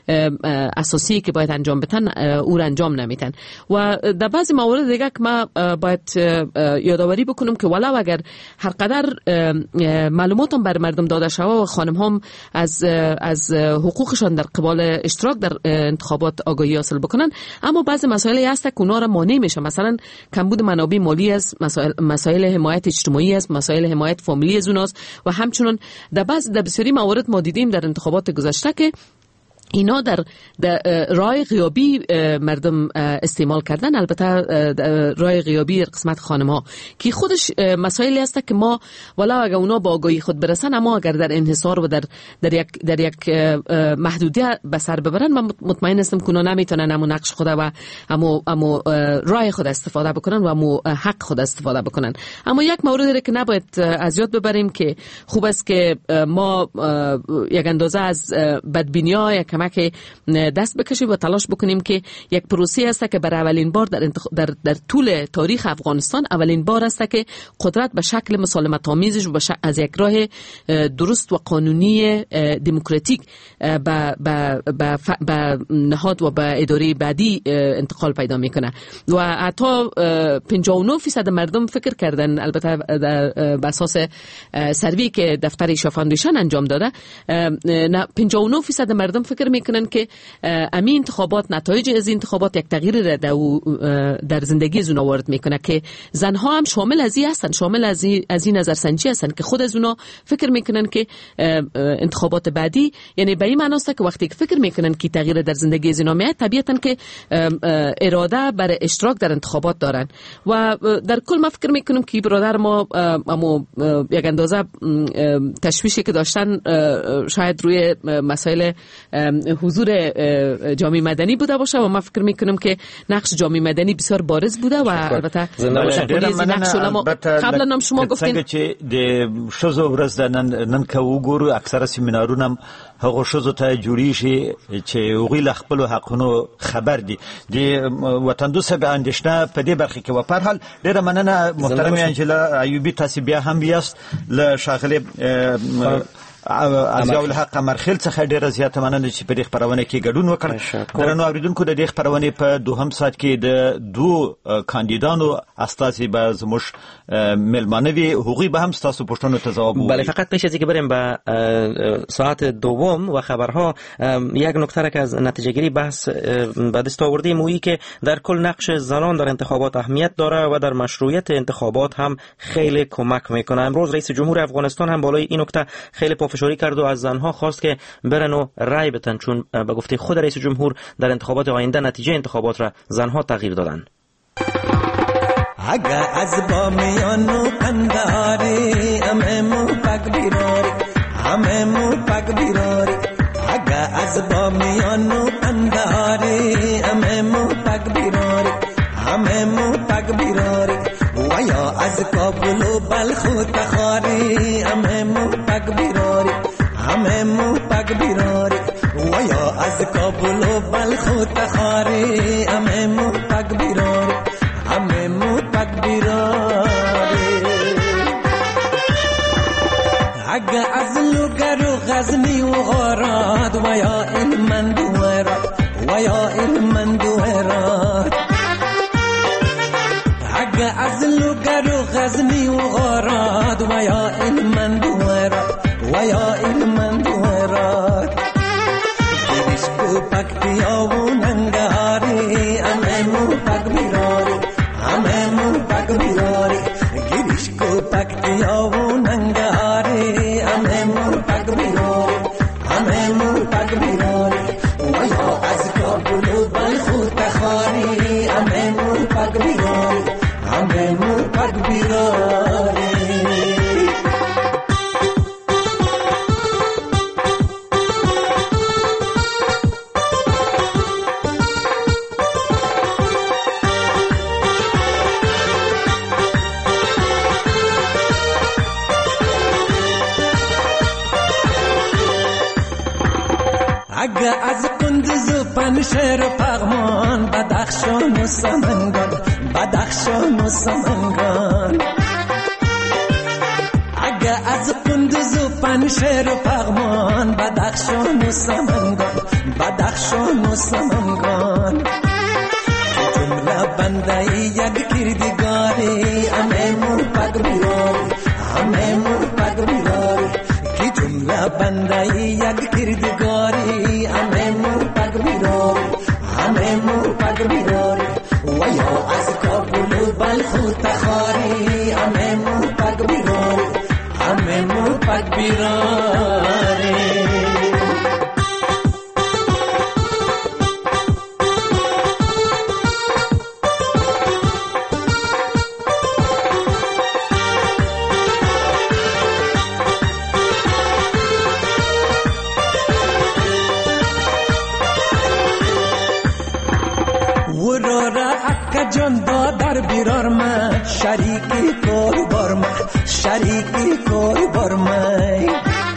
اساسی که باید انجام بدن او رو انجام نمیدن. و در بعضی موارد دیگه که ما باید یادآوری بکنم که ولو اگر هر قدر معلومات هم بر مردم داده شده و خانم هم از از حقوقشان در قبال اشتراک در انتخابات آگاهی حاصل بکنن، اما بعضی مسائلی هست که اونا را مانع میشه. مثلا کمبود منابع مالی است، مسائل, مسائل حمایت اجتماعی است، مسائل حمایت فامیلی از اوناست و همچنین در بعض در بسیاری موارد ما دیدیم در انتخابات گذشته که اینا در, در رای غیابی مردم استعمال کردن. البته رای غیابی قسمت خانم ها که خودش مسائلی هست که ما والا اگر اونا با آگاهی خود برسن، اما اگر در انحصار و در در یک در یک محدودیت به سر ببرن، من مطمئن هستم که اونا نمیتونن همون نقش خود و همون همون رای خود استفاده بکنن و همون حق خود استفاده بکنن. اما یک موردی که نباید از یاد ببریم که خوب است که ما یک اندازه از بدبینی‌ها یک کمک دست بکشیم و تلاش بکنیم که یک پروسه است که برای اولین بار در, انتخ... در در طول تاریخ افغانستان اولین بار است که قدرت به شکل مسالمت آمیزش و بش... از یک راه درست و قانونی دموکراتیک به به به نهاد و به اداره بعدی انتقال پیدا میکنه. و حتی پنجاه و نه درصد مردم فکر کردن، البته بر اساس سروی که دفتر ایشا فاندیشن انجام داده، پنجاه و نه درصد مردم فکر میکنن که امی انتخابات، نتایج از انتخابات یک تغییر در زندگی از اونا وارد میکنه که زنها هم شامل از این هستن، شامل از این از این نظرسنجی هستن که خود از اونا فکر میکنن که انتخابات بعدی، یعنی به این معنی است که وقتی که فکر میکنن که تغییر در زندگی از اونا میاد، طبیعتا که اراده برای اشتراک در انتخابات دارن. و در کل ما فکر میکنم که برادر ما اما یک اندازه تشویشی که داشتن شاید روی مسائل حضور جامعه مدنی بوده باشه و ما فکر میکنم که نقش جامعه مدنی بسیار بارز بوده و البته قبلا هم شما گفتین چې د شوزو ورځ د نن نن که وګورو اکثره سیمینارونه هغه شوزو ته جوړی شي چې وغیل خپل حقونو خبر دي د وطن دوسه به اندیشنه په دې برخه کې و په هر حال ډیره مننه محترم انجلا ایوبی تاسو بیا هم بیاست له شاغله از یو حق مرخیل څخه ډیره زیاته مننه چې په دې خبرونه کې ګډون وکړ. درنو اوریدونکو د دې خبرونه په دوهم ساعت کې د دو کاندیدانو استازي به زموږ ملمانه وي، حقوقي به هم تاسو پوښتنو ته جواب وایي. بله، فقط پیش از اینکه بریم به ساعت دوم و خبرها، یک نکته را که از نتیجه گیری بحث به دست آوردیم اویی که در کل نقش زنان در انتخابات اهمیت داره و در مشروعیت انتخابات هم خیلی کمک میکنه. امروز رئیس جمهور افغانستان هم بالای این نکته خیلی پافشاری کرد و از زنها خواست که برن و رای بدن، چون به گفته خود رئیس جمهور در انتخابات آینده نتیجه انتخابات را زنها تغییر دادن. اگه از با میانو قنداری همه مو پک بیراری همه مو پک بیراری اگه از با میانو قنداری همه مو پک بیراری همه مو پک بیراری و یا از کابل و بلخ و تخاری همه مو پک بیراری همه مو پک بیراری و یا از کابل و بلخ و تخاری همه مو پک بیراری همه مو پک بیراری اگه از لوگر و غزنی و غارات و یا علمند و هرات و یا علمند و هرات اگه از لوگر و غزنی و غارات و یا علمند و هرات و یا علمند و هرات گریشکو پکتیا و ننگاری همه مو پک بیراری همه مو پک بیراری گریشکو پکتیا و ننگاری همه مو پک بیراری همه مو پک بیراری و یا از کابل و بلخ و تخاری همه مو پک بیراری همه مو پک بیراری اگه از قندوز و پنشیر و پغمان بدخشان و سمنگان بدخشان و سمنگان اگه از قندوز و پنشیر و پغمان بدخشان و سمنگان بدخشان و سمنگان جمله بنده یک کردگاری همه مور پگ بیراری همه مور پگ بیراری کی جمله بنده یک کردگاری همه مور پگ بیراری همه مور پگ بیراری و یا از کابل و بلخ و تخاری همه مور پگ بیراری همه مور پگ بیراری جان دادر بیرار من شریکی کار بار من شریکی کار بار من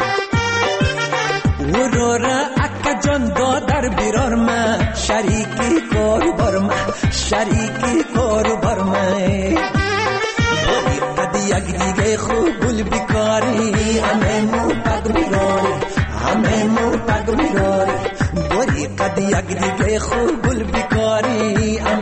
ورورا اکا جان دادر بیرار من شریکی کار بار من شریکی کار بار من بودی قد یک دیگه خوب گل بیکاری همه مو پگ بیراری همه مو پگ بیراری بودی قد یک دیگه خوب گل بیکاری